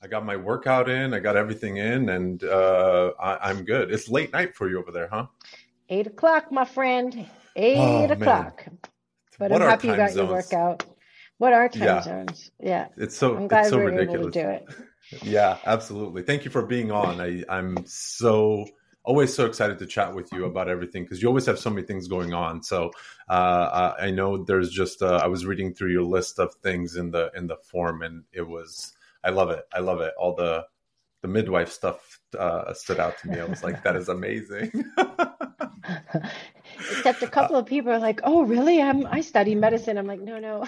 I got my workout in. I got everything in, and I'm good. It's late night for you over there, huh? 8 o'clock, my friend. Eight Oh man, o'clock. But what I'm are happy you time got your zones? workout. What are time Yeah, zones? Yeah. I'm it's glad so we were able to ridiculous. do it. Yeah, absolutely. Thank you for being on. I'm so always so excited to chat with you about everything because you always have so many things going on. So I know there's just I was reading through your list of things in the form, and it was I love it. I love it. All the midwife stuff stood out to me. I was like, that is amazing. Except a couple of people are like, "Oh, really? I study medicine." I'm like, "No, no.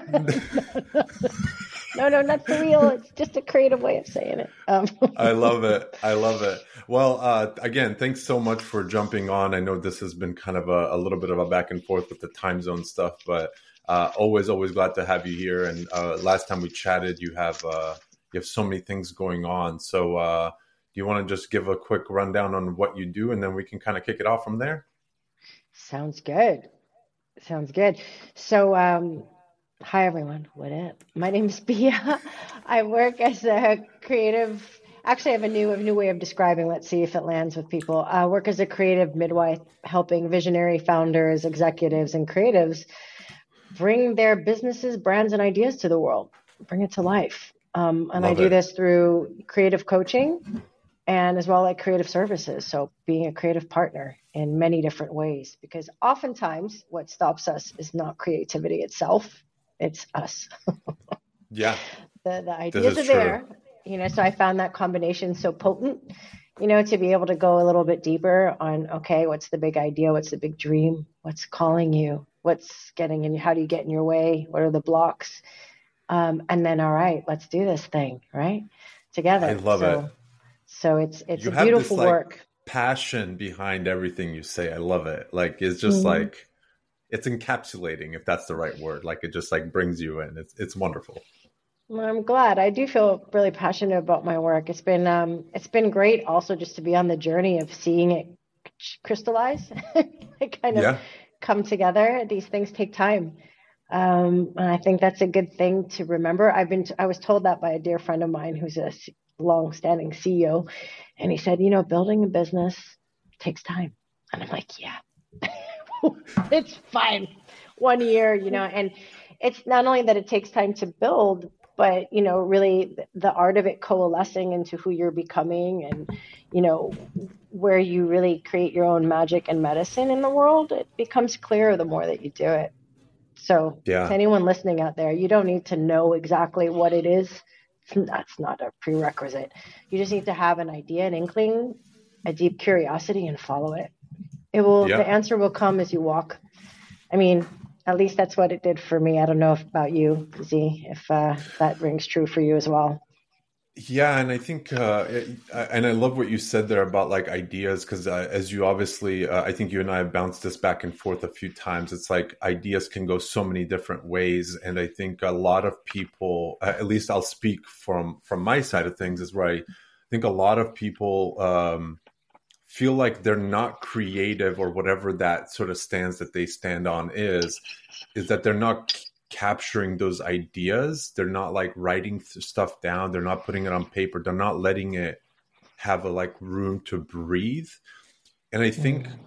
No, no, not for real. It's just a creative way of saying it." I love it. I love it. Well, again, thanks so much for jumping on. I know this has been kind of a little bit of a back and forth with the time zone stuff, but always glad to have you here. And last time we chatted, you have so many things going on. So do you want to just give a quick rundown on what you do, and then we can kind of kick it off from there? Sounds good. Sounds good. So, hi everyone. What up? My name is Bia. I work as a creative. Actually, I have a new way of describing. Let's see if it lands with people. I work as a creative midwife, helping visionary founders, executives, and creatives bring their businesses, brands, and ideas to the world. Bring it to life. And I Love do it. this through creative coaching and as well like creative services. So being a creative partner in many different ways, because oftentimes what stops us is not creativity itself, it's us. Yeah, The this ideas is are true. there, so I found that combination so potent, to be able to go a little bit deeper on, okay, what's the big idea? What's the big dream? What's calling you? What's getting in? How do you get in your way? What are the blocks? And then, all right, let's do this thing, right? I Together. love it. So it's You a have this beautiful like work. passion behind everything you say. I love it. Like it's just Mhm. like it's encapsulating, if that's the right word. Like it just like brings you in. It's wonderful. Well, I'm glad. I do feel really passionate about my work. It's been great also just to be on the journey of seeing it crystallize, it kind of Yeah. come together. These things take time. And I think that's a good thing to remember. I was told that by a dear friend of mine who's a long-standing CEO, and he said, building a business takes time. And I'm like, yeah, it's fine. 1 year, and it's not only that it takes time to build, but, really the art of it coalescing into who you're becoming and, you know, where you really create your own magic and medicine in the world, it becomes clearer the more that you do it. So to Yeah. anyone listening out there, you don't need to know exactly what it is. That's not a prerequisite. You just need to have an idea, an inkling, a deep curiosity, and follow it. The Yeah. answer will come as you walk. I mean, at least that's what it did for me. I don't know about you, Z, if that rings true for you as well. Yeah, and I think, and I love what you said there about like ideas, because as you obviously, I think you and I have bounced this back and forth a few times. It's like ideas can go so many different ways, and I think a lot of people, at least I'll speak from my side of things, is where I think a lot of people feel like they're not creative or whatever that sort of stance that they stand on is that they're not capturing those ideas. They're not like writing stuff down. They're not putting it on paper. They're not letting it have a like room to breathe. And I think Mm,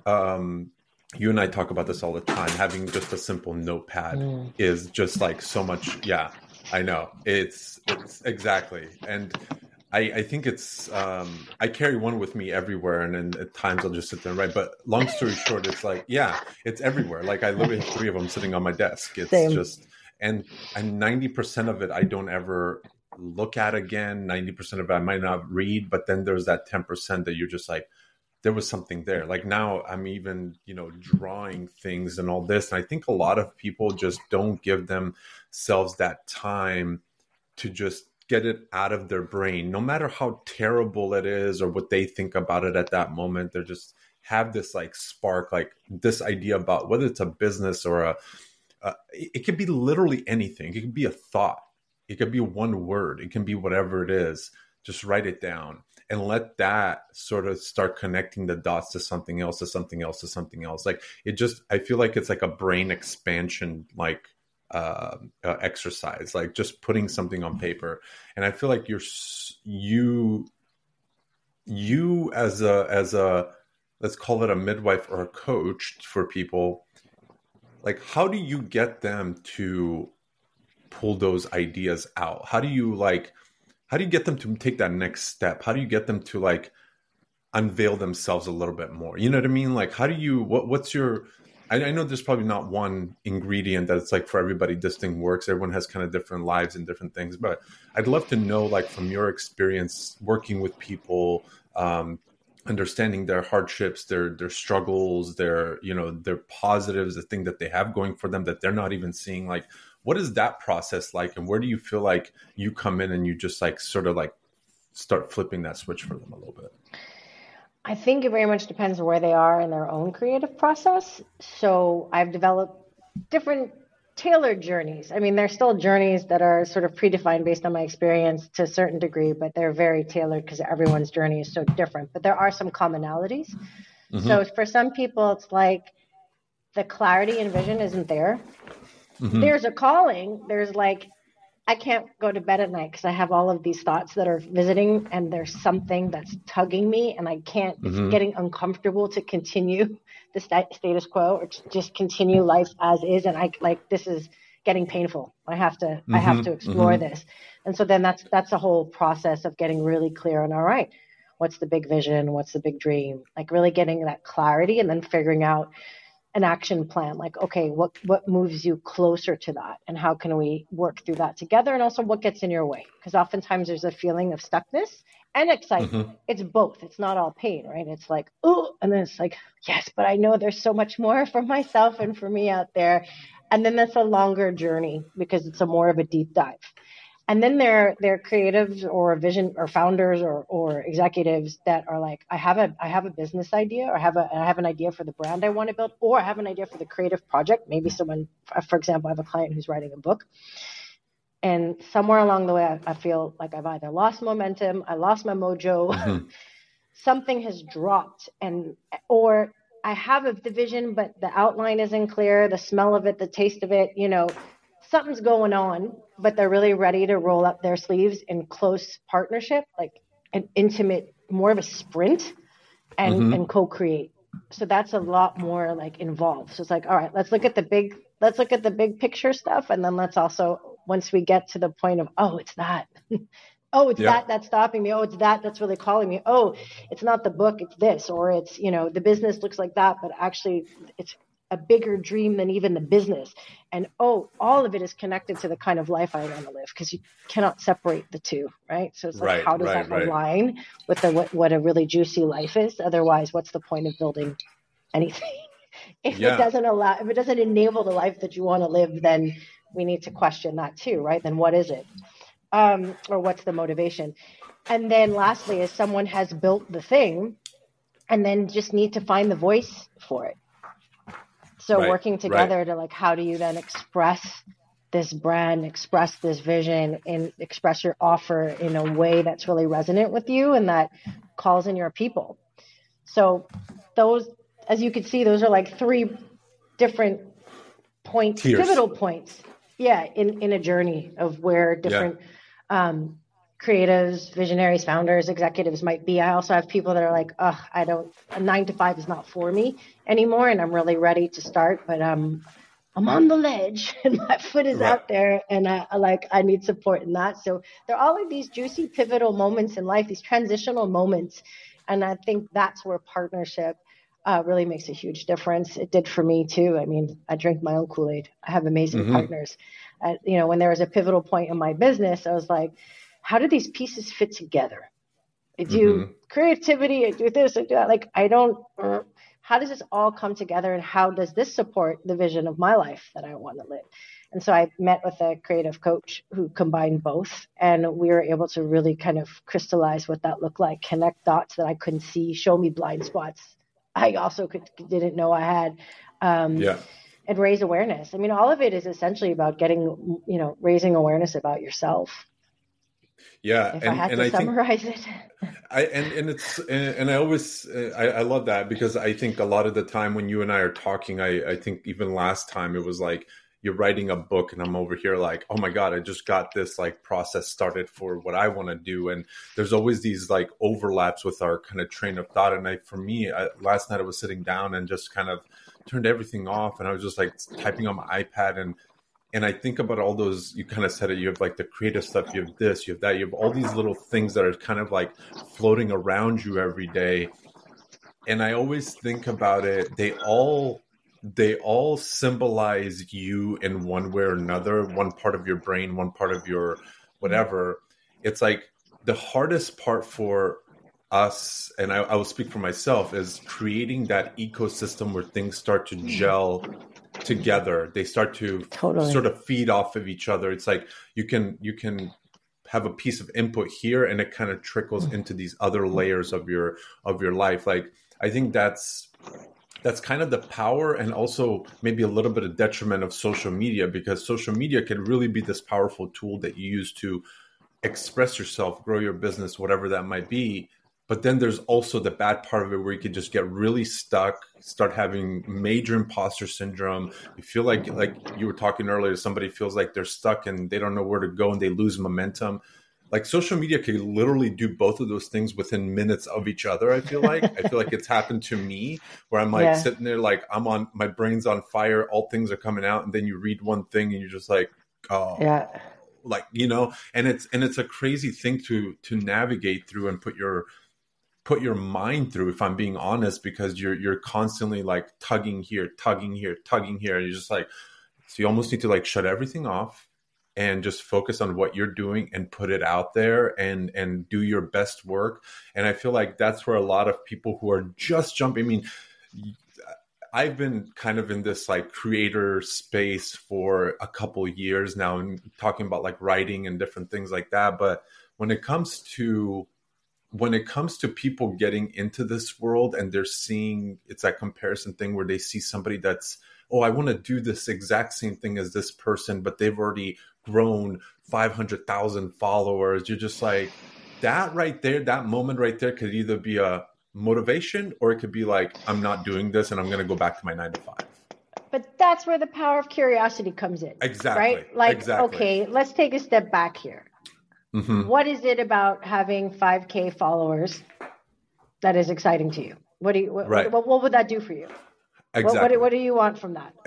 you and I talk about this all the time. Having just a simple notepad mm, is just like so much. Yeah, I know. It's exactly. And I think it's I carry one with me everywhere, and then at times I'll just sit there and write. But long story short, it's like yeah, it's everywhere. Like I literally have three of them sitting on my desk. It's same. just and 90% of it I don't ever look at again. 90% of it I might not read, but then there's that 10% that you're just like there was something there. Like now I'm even drawing things and all this, and I think a lot of people just don't give themselves that time to just get it out of their brain, no matter how terrible it is or what they think about it at that moment. They're just have this like spark, like this idea about whether it's a business or it could be literally anything. It could be a thought. It could be one word. It can be whatever it is. Just write it down and let that sort of start connecting the dots to something else, to something else, to something else. Like it just, I feel like it's like a brain expansion, like exercise, like just putting something on paper. And I feel like you as a let's call it a midwife or a coach for people, like how do you get them to pull those ideas out? How do you get them to take that next step? How do you get them to like unveil themselves a little bit more? You know what I mean? Like how do you what's your I know there's probably not one ingredient that's like for everybody this thing works. Everyone has kind of different lives and different things, but I'd love to know, like from your experience working with people, understanding their hardships, their struggles, their positives, the thing that they have going for them that they're not even seeing. Like, what is that process like, and where do you feel like you come in and you just like sort of like start flipping that switch for them a little bit? I think it very much depends where they are in their own creative process. So I've developed different tailored journeys. I mean, there's still journeys that are sort of predefined based on my experience to a certain degree, but they're very tailored because everyone's journey is so different. But there are some commonalities. Mm-hmm. So for some people, it's like the clarity and vision isn't there. Mm-hmm. There's a calling. There's like, I can't go to bed at night because I have all of these thoughts that are visiting, and there's something that's tugging me, and I can't, Mm-hmm. it's getting uncomfortable to continue the status quo or to just continue life as is. And I like, this is getting painful. I have to explore Mm-hmm. this. And so then that's a whole process of getting really clear on, all right, what's the big vision? What's the big dream? Like really getting that clarity and then figuring out an action plan, like, okay, what moves you closer to that, and how can we work through that together, and also what gets in your way, because oftentimes there's a feeling of stuckness and excitement. Mm-hmm. It's both. It's not all pain, right? It's like, oh, and then it's like, yes, but I know there's so much more for myself and for me out there. And then that's a longer journey because it's a more of a deep dive. And then there are creatives or vision or founders or executives that are like, I have a business idea, or I have an idea for the brand I want to build, or I have an idea for the creative project. Maybe someone, for example, I have a client who's writing a book, and somewhere along the way, I feel like I've either lost momentum, I lost my mojo, Mm-hmm. something has dropped, or I have the vision, but the outline isn't clear, the smell of it, the taste of it, something's going on, but they're really ready to roll up their sleeves in close partnership, like an intimate, more of a sprint, Mm-hmm. and co-create. So that's a lot more like involved. So it's like, all right, let's look at the big picture stuff. And then let's also, once we get to the point of, oh, it's that, oh, it's Yeah. that's stopping me. Oh, it's that's really calling me. Oh, it's not the book, it's this, or it's, the business looks like that, but actually it's a bigger dream than even the business. And all of it is connected to the kind of life I want to live, because you cannot separate the two, right? So it's like, Right. how does Right. that Right. align with what a really juicy life is? Otherwise, what's the point of building anything? If Yeah. it doesn't enable the life that you want to live, then we need to question that too, right? Then what is it? Or what's the motivation? And then lastly is someone has built the thing and then just need to find the voice for it. So Right. working together to like, how do you then express this brand, express this vision, and express your offer in a way that's really resonant with you and that calls in your people. So those, as you can see, those are like three different points, Tiers. pivotal points. Yeah. In a journey of where different, creatives, visionaries, founders, executives might be. I also have people that are like, a 9 to 5 is not for me anymore, and I'm really ready to start, but I'm on the ledge and my foot is Right. out there, and I need support in that. So there are all of these juicy pivotal moments in life, these transitional moments, and I think that's where partnership really makes a huge difference. It did for me too. I mean, I drink my own Kool-Aid. I have amazing Mm-hmm. partners. When there was a pivotal point in my business, I was like, how do these pieces fit together? I do creativity, I do this, I do that. Like, how does this all come together, and how does this support the vision of my life that I want to live? And so I met with a creative coach who combined both, and we were able to really kind of crystallize what that looked like, connect dots that I couldn't see, show me blind spots I also didn't know I had. And raise awareness. I mean, all of it is essentially about raising awareness about yourself. Yeah. If I had to summarize it. I always, I love that, because I think a lot of the time when you and I are talking, I think even last time it was like, you're writing a book and I'm over here like, oh my God, I just got this like process started for what I want to do. And there's always these like overlaps with our kind of train of thought. And for me, last night I was sitting down and just kind of turned everything off. And I was just like typing on my iPad, and I think about all those, you kind of said it, you have like the creative stuff, you have this, you have that, you have all these little things that are kind of like floating around you every day. And I always think about it, they all symbolize you in one way or another, one part of your brain, one part of your whatever. It's like the hardest part for us, and I will speak for myself, is creating that ecosystem where things start to gel together. They start to sort of feed off of each other. It's like you can have a piece of input here and it kind of trickles into these other layers of your life. Like I think that's kind of the power, and also maybe a little bit of detriment of social media, because social media can really be this powerful tool that you use to express yourself, grow your business, whatever that might be. But then there's also the bad part of it where you could just get really stuck, start having major imposter syndrome. You feel like you were talking earlier, somebody feels like they're stuck and they don't know where to go and they lose momentum. Like social media can literally do both of those things within minutes of each other. I feel like it's happened to me where I'm like sitting there, like my brain's on fire. All things are coming out. And then you read one thing and you're just like, oh, like, you know, and it's a crazy thing to navigate through and put your mind through, if I'm being honest, because you're constantly like tugging here. And you're just like, so you almost need to like shut everything off and just focus on what you're doing and put it out there and do your best work. And I feel like that's where a lot of people who are just jumping, I mean, I've been kind of in this like creator space for a couple of years now and talking about like writing and different things like that. But when it comes to people getting into this world and they're seeing, it's that comparison thing where they see somebody that's, oh, I want to do this exact same thing as this person, but they've already grown 500,000 followers. You're just like, that right there, that moment right there could either be a motivation or it could be like, I'm not doing this and I'm going to go back to my 9 to 5. But that's where the power of curiosity comes in. Exactly. Right? Like, exactly. Okay, let's take a step back here. Mm-hmm. What is it about having 5K followers that is exciting to you? What would that do for you? Exactly. What do you want from that?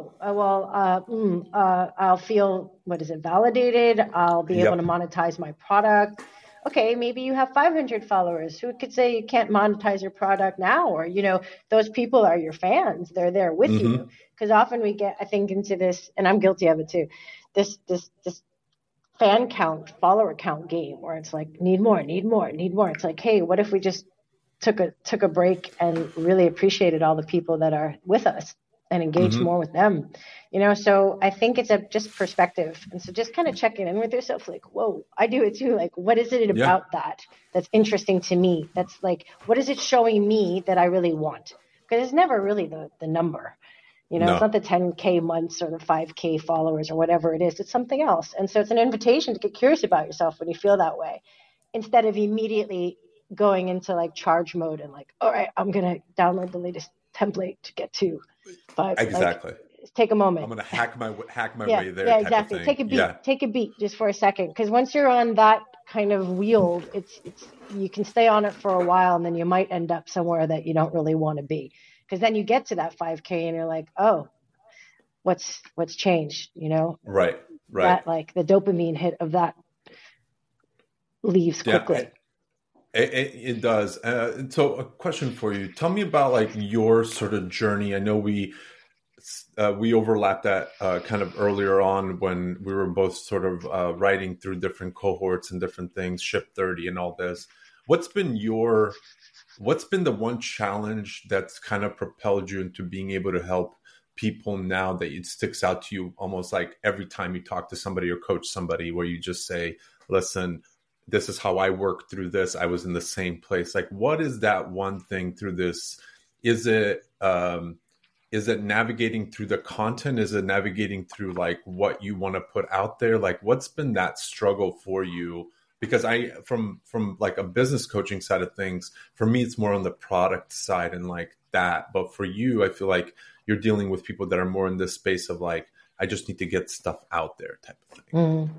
I'll feel, validated. I'll be able to monetize my product. Okay, maybe you have 500 followers. Who could say you can't monetize your product now? Or, those people are your fans. They're there with you. Because often we get, I think, into this, and I'm guilty of it too, this fan count, follower count game where it's like, need more. It's like, hey, what if we just took a break and really appreciated all the people that are with us and engaged more with them, So I think it's just perspective. And so just kind of checking in with yourself, like, whoa, I do it too. Like, what is it about that's interesting to me? That's like, what is it showing me that I really want? Because it's never really the number. No. It's not the 10K months or the 5K followers or whatever it is. It's something else. And so it's an invitation to get curious about yourself when you feel that way, instead of immediately going into like charge mode and like, all right, I'm going to download the latest template to get to 5. Exactly. Like, take a moment. I'm going to hack my way there. Yeah, exactly. Take a beat. Yeah. Take a beat just for a second. Because once you're on that kind of wheel, it's you can stay on it for a while, and then you might end up somewhere that you don't really want to be. Because then you get to that 5K and you're like, oh, what's changed? Right. That, like, the dopamine hit of that leaves quickly. It does. So a question for you. Tell me about like your sort of journey. I know we overlapped that kind of earlier on when we were both sort of writing through different cohorts and different things, Ship 30 and all this. What's been the one challenge that's kind of propelled you into being able to help people now that it sticks out to you almost like every time you talk to somebody or coach somebody, where you just say, listen, this is how I worked through this. I was in the same place. Like, what is that one thing through this? Is it navigating through the content? Is it navigating through like what you want to put out there? Like, what's been that struggle for you? Because from like a business coaching side of things, for me, it's more on the product side and like that. But for you, I feel like you're dealing with people that are more in this space of like, I just need to get stuff out there type of thing. Mm.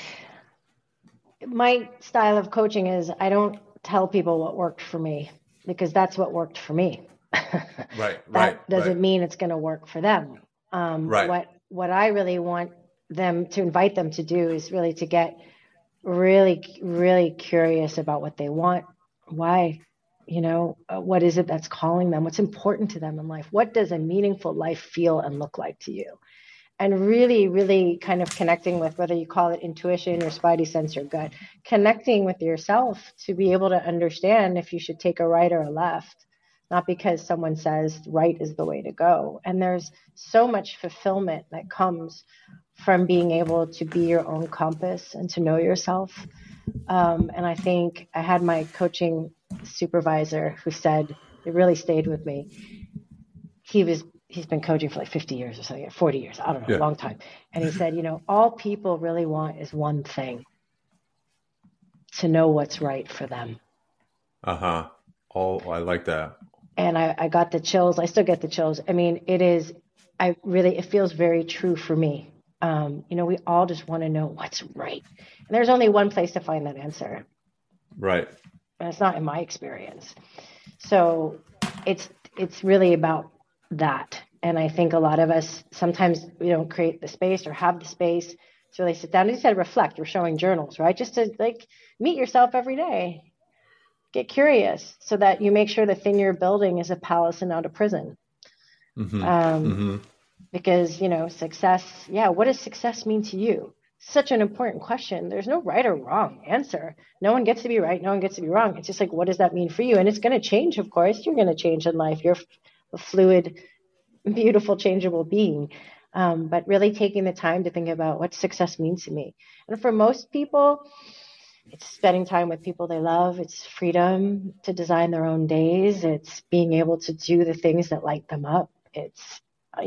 My style of coaching is I don't tell people what worked for me because that's what worked for me. That doesn't mean it's going to work for them. What I really want them to invite them to do is really to get really, really curious about what they want. Why? What is it that's calling them? What's important to them in life? What does a meaningful life feel and look like to you? And really, really kind of connecting with, whether you call it intuition or spidey sense or gut, connecting with yourself to be able to understand if you should take a right or a left, not because someone says right is the way to go. And there's so much fulfillment that comes from being able to be your own compass and to know yourself. And I think I had my coaching supervisor who said, it really stayed with me. He's been coaching for like 50 years or something, 40 years, I don't know, a long time. And he said, all people really want is one thing: to know what's right for them. Oh, I like that. And I got the chills. I still get the chills. I mean, it feels very true for me. We all just want to know what's right. And there's only one place to find that answer. Right. And it's not in my experience. So it's really about that. And I think a lot of us, sometimes we don't create the space or have the space to really sit down. And you said reflect. You're showing journals, right? Just to meet yourself every day. Get curious so that you make sure the thing you're building is a palace and not a prison. Because, success, what does success mean to you? Such an important question. There's no right or wrong answer. No one gets to be right. No one gets to be wrong. It's just what does that mean for you? And it's going to change, of course. You're going to change in life. You're a fluid, beautiful, changeable being. But really taking the time to think about what success means to me. And for most people, it's spending time with people they love. It's freedom to design their own days. It's being able to do the things that light them up. It's,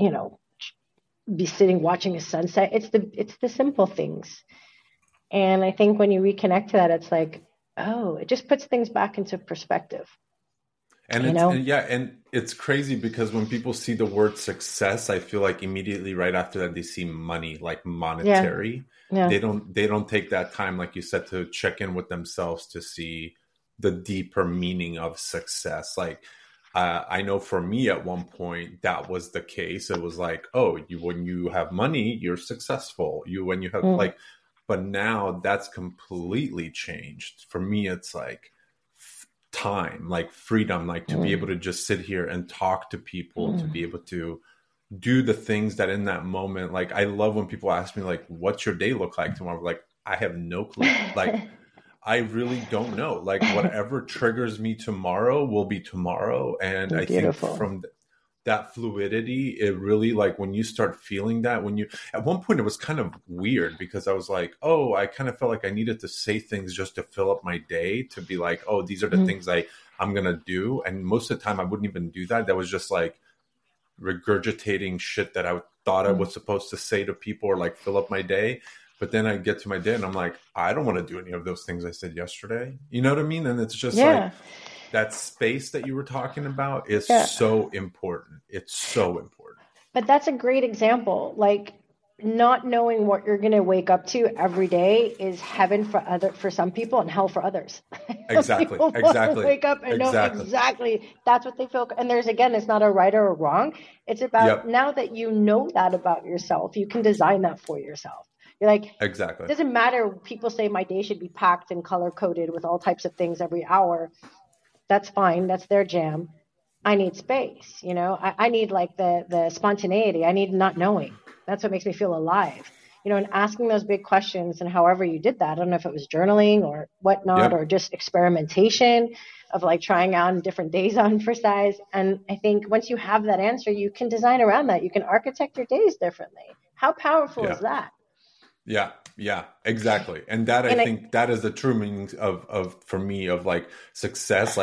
be sitting watching a sunset. It's the simple things. And I think when you reconnect to that, it's it just puts things back into perspective. And it's crazy because when people see the word success, I feel like immediately right after that they see money, like monetary. Yeah. They don't take that time, like you said, to check in with themselves to see the deeper meaning of success. I know for me at one point that was the case. It was when you have money, you're successful. When you have but now that's completely changed. For me, it's time, freedom, to be able to just sit here and talk to people, to be able to do the things that in that moment, I love when people ask me, what's your day look like tomorrow? I have no clue. I really don't know. Whatever triggers me tomorrow will be tomorrow. And I think from that fluidity, it really when you start feeling that, at one point it was kind of weird because I was I kind of felt like I needed to say things just to fill up my day, to be these are the things I'm going to do. And most of the time I wouldn't even do that. That was just regurgitating shit that I thought I was supposed to say to people or fill up my day. But then I get to my day and I'm I don't want to do any of those things I said yesterday. You know what I mean? And it's just that space that you were talking about is so important. It's so important. But that's a great example. Not knowing what you're going to wake up to every day is heaven for some people and hell for others. Exactly. Wake up and know exactly that's what they feel. And it's not a right or a wrong. It's about now that you know that about yourself, you can design that for yourself. You're exactly. It doesn't matter. People say my day should be packed and color coded with all types of things every hour. That's fine. That's their jam. I need space. I need the spontaneity. I need not knowing. That's what makes me feel alive. And asking those big questions, and however you did that, I don't know if it was journaling or whatnot, or just experimentation of trying out different days on for size. And I think once you have that answer, you can design around that. You can architect your days differently. How powerful is that? Yeah, exactly. And that I think that is the true meaning of for me of success,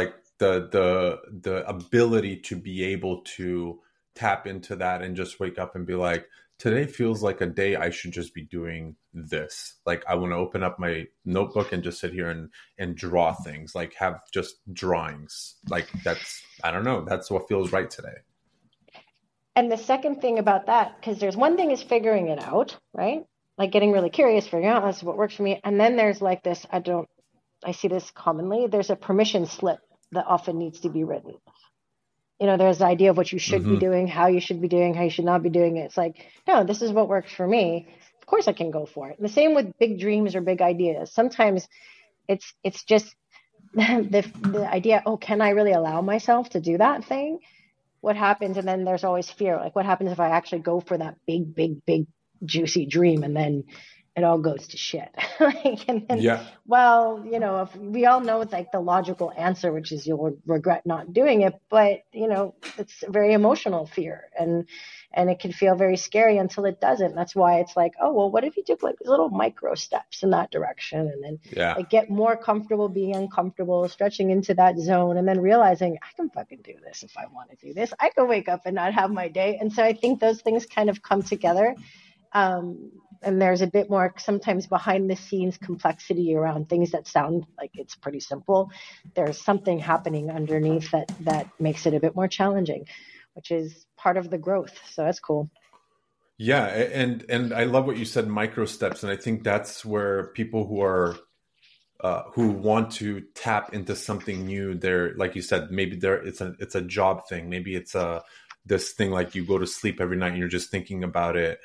the ability to be able to tap into that and just wake up and be today feels like a day I should just be doing this. I want to open up my notebook and just sit here and draw things, have just drawings. That's, I don't know, that's what feels right today. And the second thing about that, because there's one thing is figuring it out, right? Like getting really curious, figuring out this is what works for me. And then there's like this, I see this commonly. There's a permission slip that often needs to be written. There's the idea of what you should be doing, how you should be doing, how you should not be doing it. It's like, no, this is what works for me. Of course I can go for it. And the same with big dreams or big ideas. Sometimes it's just the idea, oh, can I really allow myself to do that thing? What happens? And then there's always fear. Like, what happens if I actually go for that big, big, big, juicy dream and then it all goes to shit? And then, well, if we all know it's like the logical answer, which is you'll regret not doing it, but it's a very emotional fear, and it can feel very scary until it doesn't. That's why it's like, oh, well, what if you took like little micro steps in that direction, and then like get more comfortable being uncomfortable, stretching into that zone, and then realizing I can fucking do this if I want to do this. I can wake up and not have my day. And so I think those things kind of come together. And there's a bit more sometimes behind the scenes complexity around things that sound like it's pretty simple. There's something happening underneath that makes it a bit more challenging, which is part of the growth. So that's cool. Yeah. And I love what you said, micro steps. And I think that's where people who want to tap into something new, they're, like you said, maybe it's a job thing. Maybe it's this thing, like you go to sleep every night and you're just thinking about it.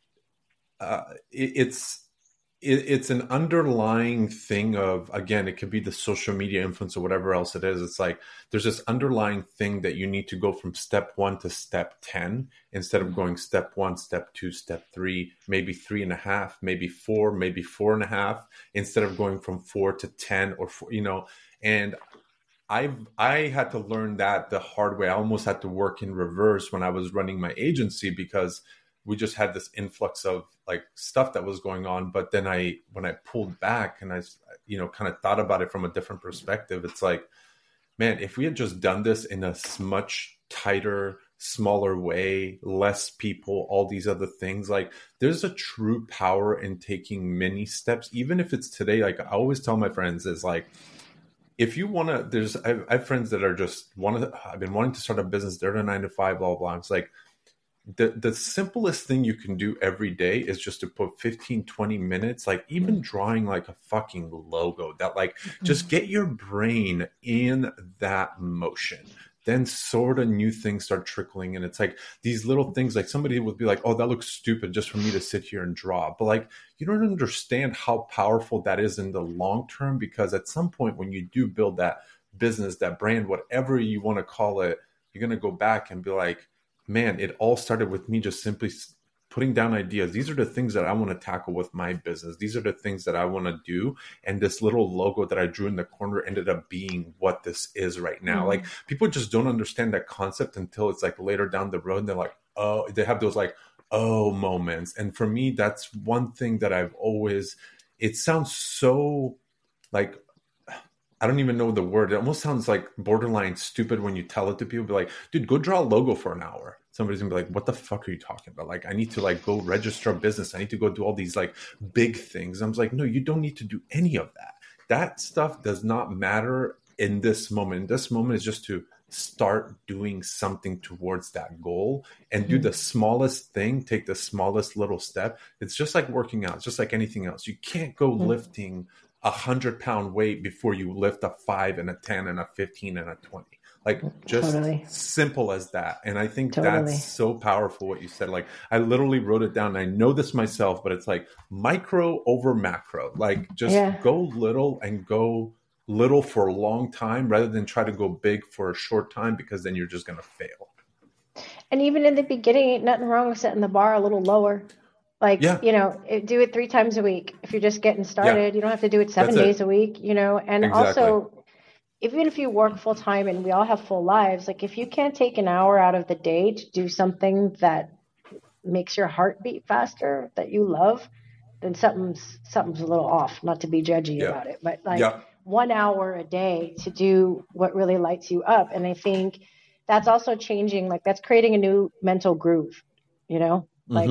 It's an underlying thing of, again, it could be the social media influence or whatever else it is. It's like there's this underlying thing that you need to go from step 1 to step 10 instead of going step 1, step 2, step 3, maybe 3.5, maybe 4, maybe 4.5, instead of going from 4 to 10 or 4, and I had to learn that the hard way. I almost had to work in reverse when I was running my agency, because we just had this influx of like stuff that was going on. But then when I pulled back and I, kind of thought about it from a different perspective, it's like, man, if we had just done this in a much tighter, smaller way, less people, all these other things, like there's a true power in taking many steps, even if it's today. Like I always tell my friends is like, if you want to, I have friends that are just I've been wanting to start a business. They're in a 9 to 5, blah, blah. It's like, the simplest thing you can do every day is just to put 15, 20 minutes, like even drawing like a fucking logo that like, just get your brain in that motion. Then sort of new things start trickling. And it's like these little things, like somebody would be like, oh, that looks stupid just for me to sit here and draw. But like, you don't understand how powerful that is in the long term, because at some point when you do build that business, that brand, whatever you want to call it, you're going to go back and be like, man, it all started with me just simply putting down ideas. These are the things that I want to tackle with my business. These are the things that I want to do. And this little logo that I drew in the corner ended up being what this is right now. Like people just don't understand that concept until it's like later down the road. And they're like, oh, they have those like, oh moments. And for me, that's one thing that I've always, it sounds so like, I don't even know the word. It almost sounds like borderline stupid when you tell it to people. Be like, dude, go draw a logo for an hour. Somebody's gonna be like, what the fuck are you talking about? Like, I need to like go register a business. I need to go do all these like big things. I was like, no, you don't need to do any of that. That stuff does not matter in this moment. In this moment is just to start doing something towards that goal and do the smallest thing, take the smallest little step. It's just like working out. It's just like anything else. You can't go lifting 100-pound weight before you lift a 5 and a 10 and a 15 and a 20. Like just simple as that. And I think that's so powerful what you said. Like I literally wrote it down. And I know this myself, but it's like micro over macro. Like just go little and go little for a long time rather than try to go big for a short time, because then you're just going to fail. And even in the beginning, ain't nothing wrong with setting the bar a little lower. Like, do it 3 times a week. If you're just getting started, you don't have to do it 7 days a week, and also even if you work full time, and we all have full lives, like if you can't take an hour out of the day to do something that makes your heart beat faster, that you love, then something's a little off. Not to be judgy about it, but like 1 hour a day to do what really lights you up. And I think that's also changing, like that's creating a new mental groove, like,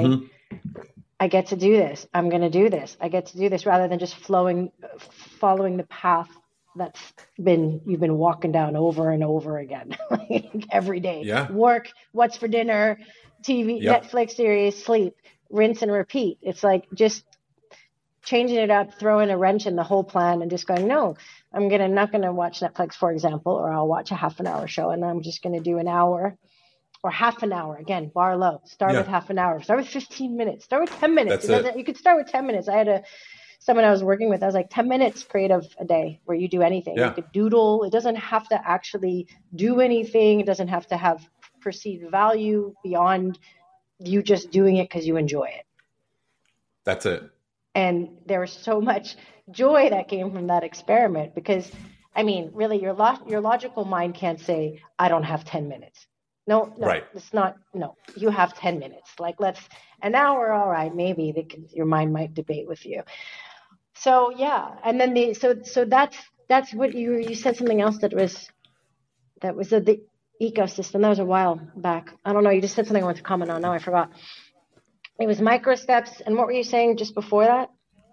I get to do this. I'm going to do this. I get to do this, rather than just following the path you've been walking down over and over again, like every day. Yeah. Work, what's for dinner, TV, Yep. Netflix series, sleep, rinse and repeat. It's like just changing it up, throwing a wrench in the whole plan and just going, no, not gonna watch Netflix, for example, or I'll watch a half an hour show and I'm just gonna do an hour or half an hour. Again, bar low. Start with Yeah. half an hour. Start with 15 minutes. Start with 10 minutes. That's it. You could start with 10 minutes. I had someone I was working with. I was like, 10 minutes creative a day where you do anything. You Yeah. could doodle. It doesn't have to actually do anything. It doesn't have to have perceived value beyond you just doing it because you enjoy it. That's it. And there was so much joy that came from that experiment because, I mean, really, your logical mind can't say, I don't have 10 minutes. No, Right. It's not. No, you have 10 minutes. Like, an hour, all right, maybe your mind might debate with you. So, yeah. And then so that's what you said something else that was the ecosystem. That was a while back. I don't know. You just said something I want to comment on. Now I forgot. It was micro steps. And what were you saying just before that?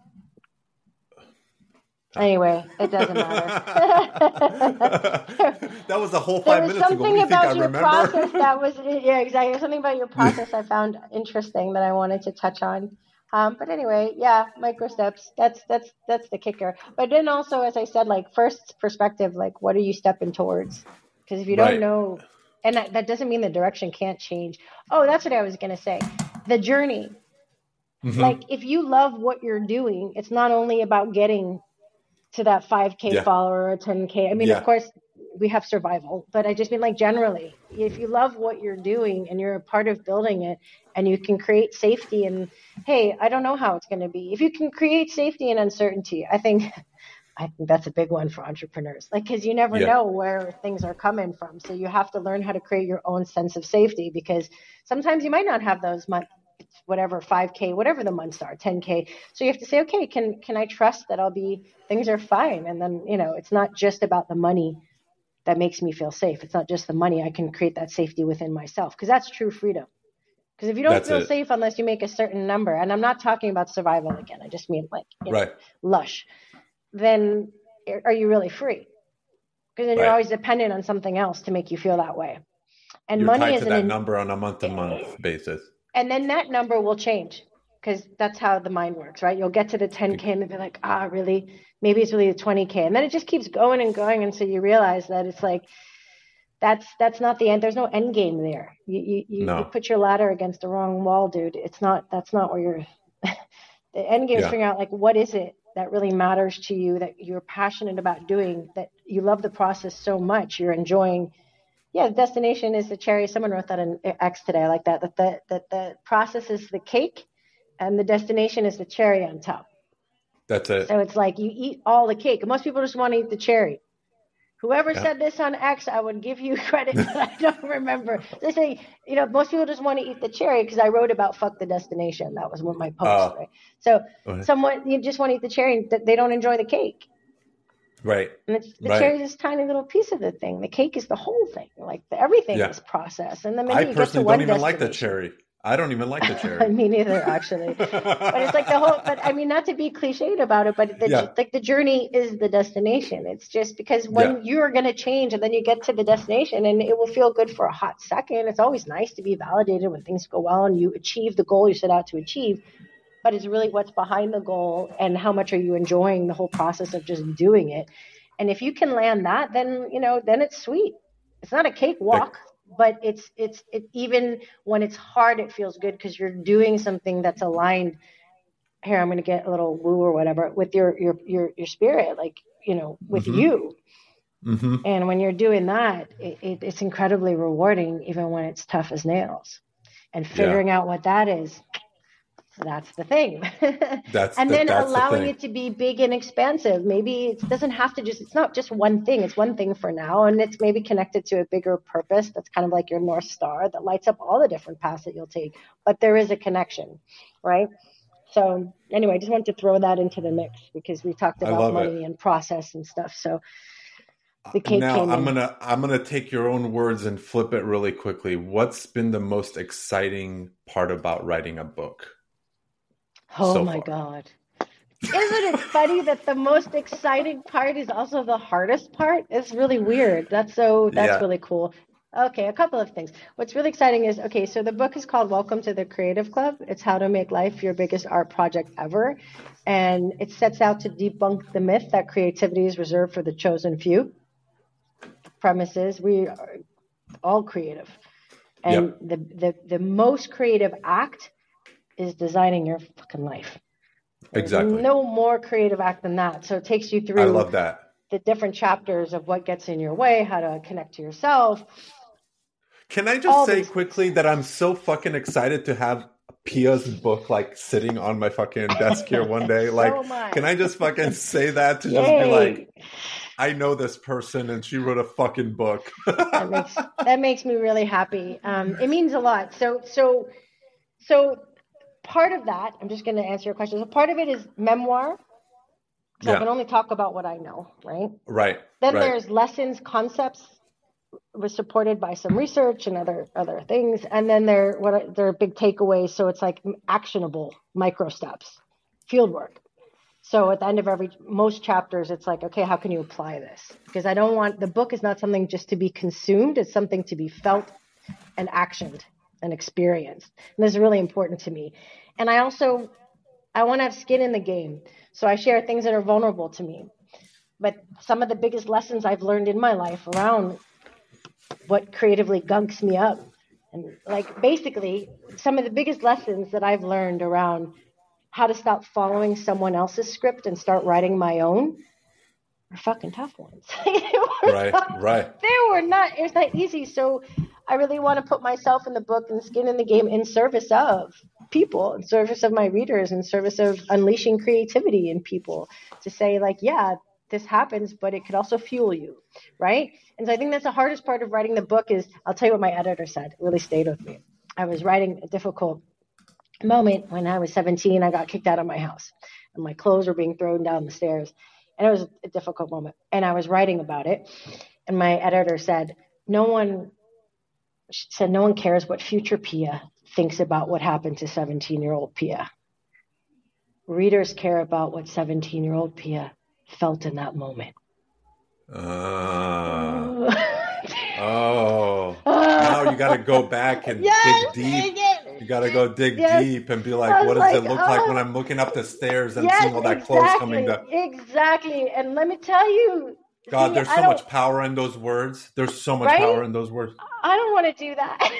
Anyway, it doesn't matter. That was the whole 5 minutes ago. What do you think I remember? Process that was, yeah, exactly. Something about your process I found interesting that I wanted to touch on. But anyway, yeah, micro steps. That's the kicker. But then also, as I said, like first perspective, like what are you stepping towards? Because if you don't know, and that doesn't mean the direction can't change. Oh, that's what I was going to say. The journey. Mm-hmm. Like if you love what you're doing, it's not only about getting to that 5K follower or 10K. I mean, of course, we have survival, but I just mean like generally, if you love what you're doing and you're a part of building it and you can create safety and, hey, I don't know how it's going to be. If you can create safety and uncertainty, I think that's a big one for entrepreneurs, like, because you never know where things are coming from. So you have to learn how to create your own sense of safety because sometimes you might not have those whatever 5K, whatever the months are, 10K. So you have to say, okay, can I trust that things are fine? And then, it's not just about the money that makes me feel safe. It's not just the money. I can create that safety within myself because that's true freedom. Because if you don't feel safe unless you make a certain number, and I'm not talking about survival again, I just mean like lush, then are you really free? Because then you're always dependent on something else to make you feel that way. And you're money tied is to that number on a month-to-month basis. And then that number will change because that's how the mind works, right? You'll get to the 10K and they'll be like, really? Maybe it's really the 20K. And then it just keeps going and going. And so you realize that it's like, that's not the end. There's no end game there. You put your ladder against the wrong wall, dude. That's not where you're, the end game is figuring out like, what is it that really matters to you, that you're passionate about doing, that you love the process so much, you're enjoying. Yeah, the destination is the cherry. Someone wrote that in X today. I like that the process is the cake and the destination is the cherry on top. That's it. So it's like you eat all the cake. Most people just want to eat the cherry. Whoever said this on X, I would give you credit, but I don't remember. They say, most people just want to eat the cherry because I wrote about fuck the destination. That was one of my posts, right? So you just want to eat the cherry. They don't enjoy the cake. Right. And the cherry is this tiny little piece of the thing. The cake is the whole thing. Like everything is processed. And then I personally don't even like the cherry. I don't even like the cherry. Me neither, actually. But it's like the whole. But I mean, not to be cliched about it, but like the journey is the destination. It's just because when you are going to change, and then you get to the destination, and it will feel good for a hot second. It's always nice to be validated when things go well and you achieve the goal you set out to achieve. But it's really what's behind the goal and how much are you enjoying the whole process of just doing it. And if you can land that, then, then it's sweet. It's not a cakewalk, but it's even when it's hard, it feels good because you're doing something that's aligned. Here, I'm going to get a little woo or whatever with your spirit, like, with you. Mm-hmm. And when you're doing that, it's incredibly rewarding, even when it's tough as nails. And figuring out what that is. That's the thing. Then allowing it to be big and expansive. Maybe it doesn't have to it's not just one thing. It's one thing for now. And it's maybe connected to a bigger purpose. That's kind of like your North Star that lights up all the different paths that you'll take. But there is a connection, right? So anyway, I just wanted to throw that into the mix because we talked about money and process and stuff. So the cake now I'm gonna take your own words and flip it really quickly. What's been the most exciting part about writing a book? Oh my God. Isn't it funny that the most exciting part is also the hardest part? It's really weird. That's Yeah, really cool. Okay, a couple of things. What's really exciting is, okay, so the book is called Welcome to the Creative Club. It's how to make life your biggest art project ever. And it sets out to debunk the myth that creativity is reserved for the chosen few. Premises, we are all creative. And yep, the most creative act is designing your fucking life. There's exactly. no more creative act than that. So it takes you I through love that. the different chapters of what gets in your way, how to connect to yourself, Can I just all say these things. quickly that I'm so fucking excited to have Pia's book like sitting on my fucking desk here one day? So Like, am can I. I just fucking say that to just be like, Yay. I know this person and she wrote a fucking book. That makes me really happy. It means a lot. So part of that, I'm just going to answer your question. So part of it is memoir. So I Yeah, can only talk about what I know, right? right, Then right. there's lessons, concepts, was supported by some research and other things, and then there are big takeaways. So it's like actionable micro steps, field work. So at the end of most chapters, it's like, okay, how can you apply this? Because I don't want, the book is not something just to be consumed. It's something to be felt and actioned and experienced. And this is really important to me. And I want to have skin in the game. So I share things that are vulnerable to me. But some of the biggest lessons I've learned in my life around what creatively gunks me up, and like basically some of the biggest lessons that I've learned around how to stop following someone else's script and start writing my own are fucking tough ones. Right, right. It's not easy. So I really want to put myself in the book and skin in the game in service of people, in service of my readers, in service of unleashing creativity in people, to say like, yeah, this happens, but it could also fuel you, right? And so I think that's the hardest part of writing the book is, I'll tell you what my editor said. It really stayed with me. I was writing a difficult moment when I was 17. I got kicked out of my house and my clothes were being thrown down the stairs. And it was a difficult moment. And I was writing about it. And my editor said, no one cares what future Pia thinks about what happened to 17-year-old Pia. Readers care about what 17-year-old Pia felt in that moment. Now you got to go back and dig deep. You got to go dig deep and be like, what does it look like when I'm looking up the stairs and seeing all that clothes coming down? Exactly. And let me tell you, God, there's so much power in those words. There's so much power in those words. I don't want to do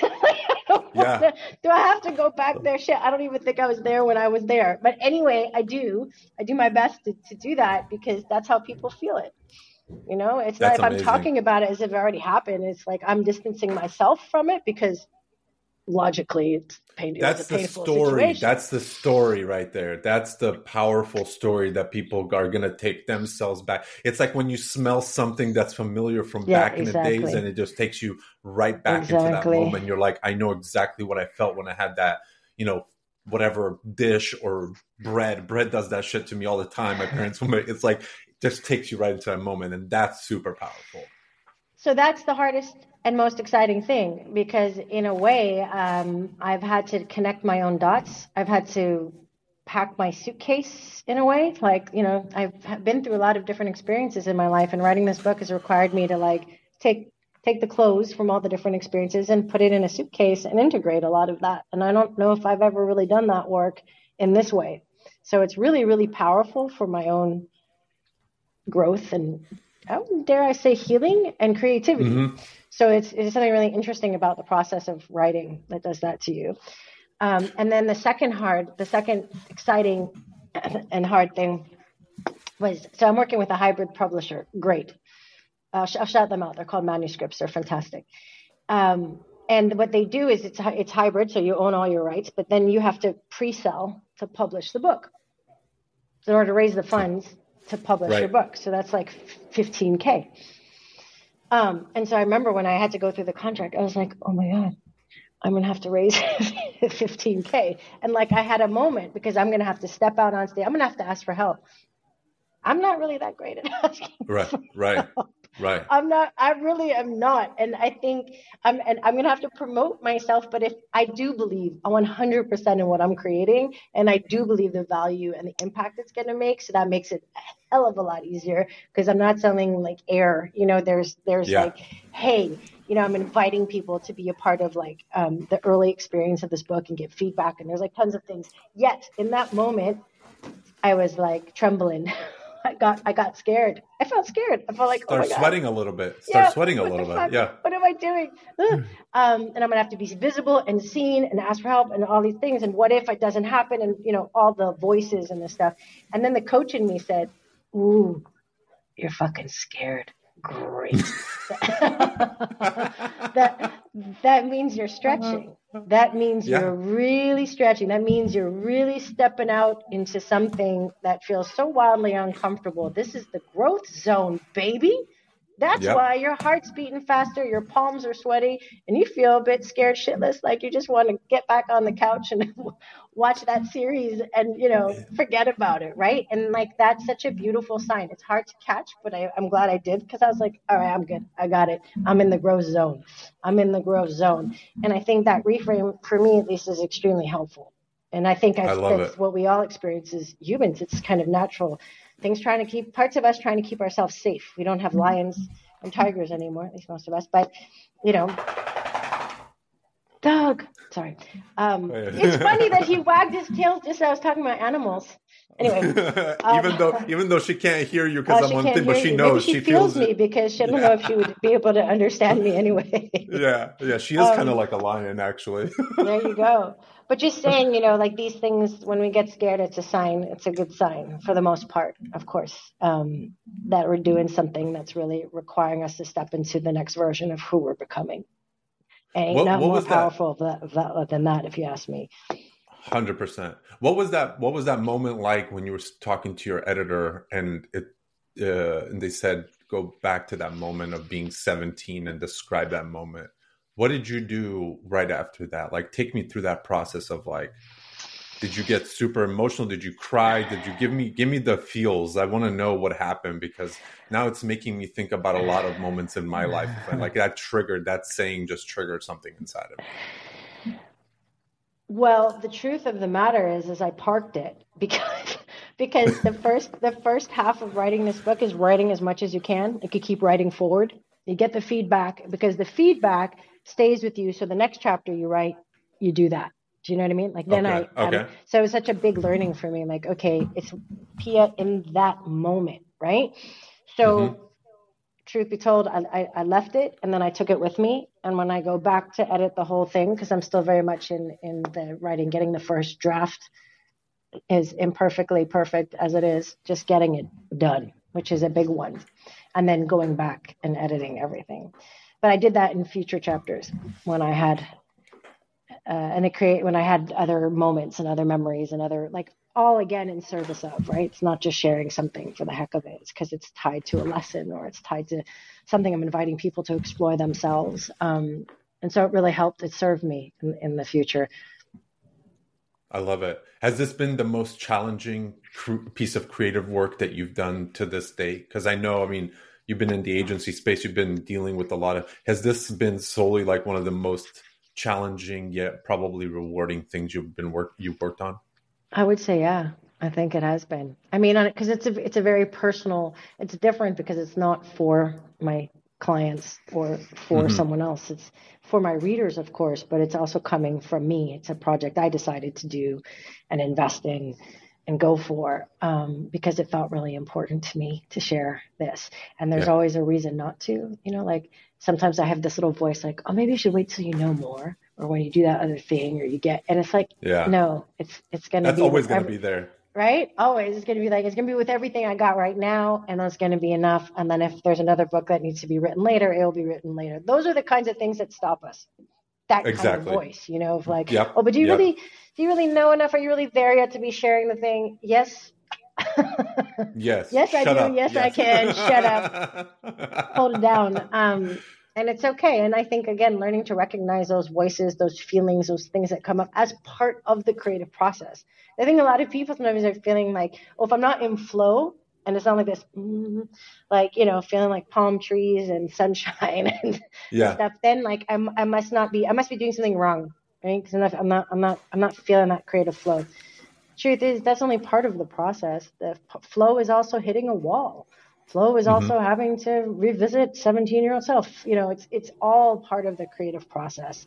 that. Do I have to go back there? Shit, I don't even think I was there when I was there. But anyway, I do my best to do that because that's how people feel it. You know, it's not if I'm talking about it as if it already happened. It's like I'm distancing myself from it because logically it's painful. That's the story. Situation. That's the story right there. That's the powerful story that people are going to take themselves back. It's like when you smell something that's familiar from back in the days and it just takes you right back into that moment. You're like, I know exactly what I felt when I had that, you know, whatever dish or bread. Bread does that shit to me all the time. My parents will make, it's like, just takes you right into that moment. And that's super powerful. So that's the hardest and most exciting thing because in a way, I've had to connect my own dots. I've had to pack my suitcase in a way. Like, you know, I've been through a lot of different experiences in my life, and writing this book has required me to like take the clothes from all the different experiences and put it in a suitcase and integrate a lot of that. And I don't know if I've ever really done that work in this way. So it's really, really powerful for my own growth and, dare I say, healing and creativity. Mm-hmm. So it's something really interesting about the process of writing that does that to you. And then the second exciting and hard thing was, so I'm working with a hybrid publisher. Great. I'll shout them out. They're called Manuscripts. They're fantastic. And what they do is it's hybrid. So you own all your rights, but then you have to pre-sell to publish the book. So in order to raise the funds to publish your book. So that's like $15,000. And so I remember when I had to go through the contract, I was like, oh my God, I'm going to have to raise $15,000. And like, I had a moment because I'm going to have to step out on stage. I'm going to have to ask for help. I'm not really that great at asking for help. Right. I really am not. And I think I'm going to have to promote myself. But if I do believe 100% in what I'm creating, and I do believe the value and the impact it's going to make, so that makes it a hell of a lot easier because I'm not selling like air. There's Yeah. like, hey, I'm inviting people to be a part of like the early experience of this book and get feedback. And there's like tons of things. Yet in that moment, I was like trembling. I got scared. I felt scared. I felt like, oh Start my God. sweating a little bit. Start Yeah, sweating a what the little bit. fuck? Yeah. What am I doing? And I'm gonna have to be visible and seen and ask for help and all these things. And what if it doesn't happen? And all the voices and the stuff. And then the coach in me said, "Ooh, you're fucking scared. Great. that means you're stretching. That means Yeah. you're really stretching. That means you're really stepping out into something that feels so wildly uncomfortable. This is the growth zone, baby. That's Yep. why your heart's beating faster, your palms are sweaty, and you feel a bit scared shitless, like you just want to get back on the couch and watch that series and, forget about it, right? And like that's such a beautiful sign. It's hard to catch, but I'm glad I did because I was like, all right, I'm good. I got it. I'm in the growth zone. I'm in the growth zone. And I think that reframe, for me at least, is extremely helpful. And I think I love that's it. what we all experience as humans. It's kind of natural. Parts of us trying to keep ourselves safe. We don't have lions and tigers anymore, at least most of us. But, Doug, sorry. It's funny that he wagged his tail just as I was talking about animals. Anyway. even though she can't hear you because I'm on thing, but she knows. Maybe she feels me because she doesn't know if she would be able to understand me anyway. Yeah. She is kind of like a lion, actually. There you go. But just saying, like these things, when we get scared, it's a sign. It's a good sign for the most part, of course, that we're doing something that's really requiring us to step into the next version of who we're becoming. Ain't nothing more powerful than that, if you ask me. 100%. What was that moment like when you were talking to your editor and they said, go back to that moment of being 17 and describe that moment? What did you do right after that? Like, take me through that process of like, did you get super emotional? Did you cry? Did you give me the feels? I want to know what happened because now it's making me think about a lot of moments in my life. And like that saying just triggered something inside of me. Well, the truth of the matter is I parked it because the first half of writing this book is writing as much as you can. You could keep writing forward. You get the feedback because the feedback stays with you. So the next chapter you write, you do that. Do you know what I mean? Like then okay. So it was such a big learning for me. Like, okay, it's Pia in that moment, right? So truth be told, I left it and then I took it with me. And when I go back to edit the whole thing, because I'm still very much in the writing, getting the first draft is imperfectly perfect as it is, just getting it done, which is a big one. And then going back and editing everything. But I did that in future chapters when I had, when I had other moments and other memories and other, like all again in service of, right? It's not just sharing something for the heck of it. It's because it's tied to a lesson or it's tied to something I'm inviting people to explore themselves. And so it really helped. It served me in the future. I love it. Has this been the most challenging piece of creative work that you've done to this day? Because I know, you've been in the agency space, you've been dealing with a lot of, has this been solely like one of the most challenging yet probably rewarding things you've worked on? I would say, yeah, I think it has been. Because it's a very personal, it's different because it's not for my clients or for someone else. It's for my readers, of course, but it's also coming from me. It's a project I decided to do and invest in and go for because it felt really important to me to share this. And there's always a reason not to, like sometimes I have this little voice like, oh, maybe you should wait till you know more, or when you do that other thing, or you get, and it's like, no, it's going to be. That's always going to be there. Right? Always. It's going to be like, it's going to be with everything I got right now. And that's going to be enough. And then if there's another book that needs to be written later, it'll be written later. Those are the kinds of things that stop us. That kind of voice, of like, oh, but do you really know enough? Are you really there yet to be sharing the thing? Yes. Yes. Yes, I do. Up. Yes, I can. Shut up. Hold it down. And it's okay. And I think, again, learning to recognize those voices, those feelings, those things that come up as part of the creative process. I think a lot of people sometimes are feeling like, oh, if I'm not in flow, and it's not like this, like, you know, feeling like palm trees and sunshine and Yeah. stuff, then like I must be doing something wrong, right? Because I'm not feeling that creative flow. Truth is, that's only part of the process. The flow is also hitting a wall. Flow is Hmm. also having to revisit 17-year-old self. You know, it's all part of the creative process.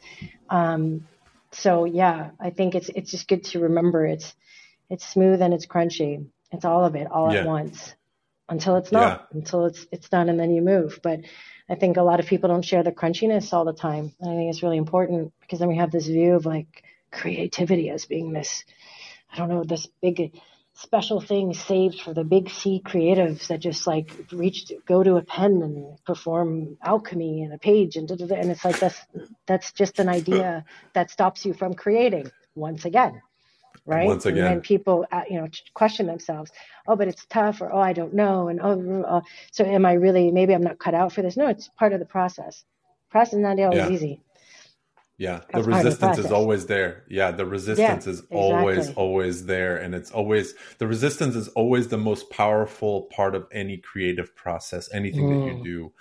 So yeah, I think it's just good to remember it's smooth and it's crunchy. It's all of it all at Yeah. once until it's Yeah. not, until it's done and then you move. But I think a lot of people don't share the crunchiness all the time. And I think it's really important because then we have this view of like creativity as being this, I don't know, this big special thing saved for the big C creatives that just like go to a pen and perform alchemy in a page and and it's like that's just an idea that stops you from creating once again, right? Once And then again. people, you know, question themselves, oh, but it's tough, or oh, I don't know, and so am I really? Maybe I'm not cut out for this. No, it's part of the process. Process is not always Yeah. easy. Yeah, the That's part of the resistance is process. always there. Yeah, the Yeah, resistance is always, exactly. always there. And it's always, the resistance is always the most powerful part of any creative process, anything that you Mm. do.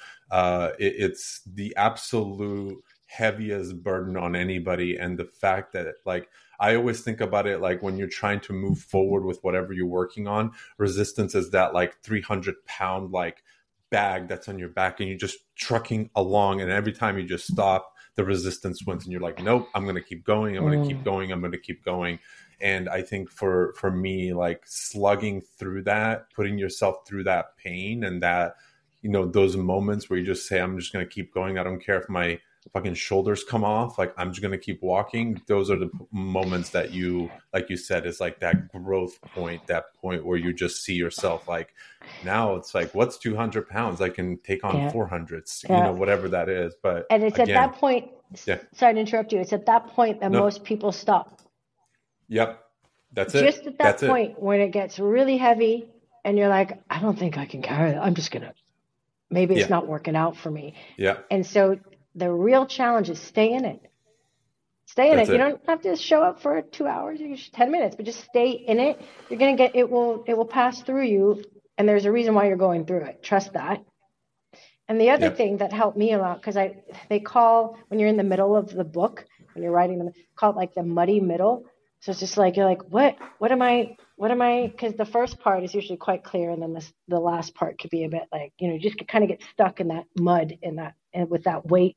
It's the absolute heaviest burden on anybody. And the fact that, like, I always think about it like when you're trying to move forward with whatever you're working on, resistance is that like 300-pound, like, bag that's on your back and you're just trucking along. And every time you just stop, the resistance wins and you're like, nope, I'm going to keep going. I'm going to keep Mm. going. I'm going to keep going. And I think for me, like slugging through that, putting yourself through that pain and that, you know, those moments where you just say, I'm just going to keep going. I don't care if my fucking shoulders come off. Like, I'm just going to keep walking. Those are the moments that you, like you said, is like that growth point, that point where you just see yourself like, now it's like, what's 200 pounds? I can take on Yeah, 400s, you know, yeah. whatever that is. But And it's at again, that point, yeah, sorry to interrupt you, it's at that point that no, most people stop. yep, that's it. Just at that That's it. point when it gets really heavy and you're like, I don't think I can carry that. I'm just going to, maybe it's Yeah, not working out for me. yeah, And so the real challenge is stay in it. Stay in that's it. You it. don't have to show up for 2 hours, 10 minutes, but just stay in it. You're going to get, it will pass through you. And there's a reason why you're going through it. Trust that. And the other Yeah, thing that helped me a lot, because they call, when you're in the middle of the book, when you're writing them, call it like the muddy middle. So it's just like, you're like, what am I, because the first part is usually quite clear. And then the last part could be a bit like, you know, you just kind of get stuck in that mud and with that weight.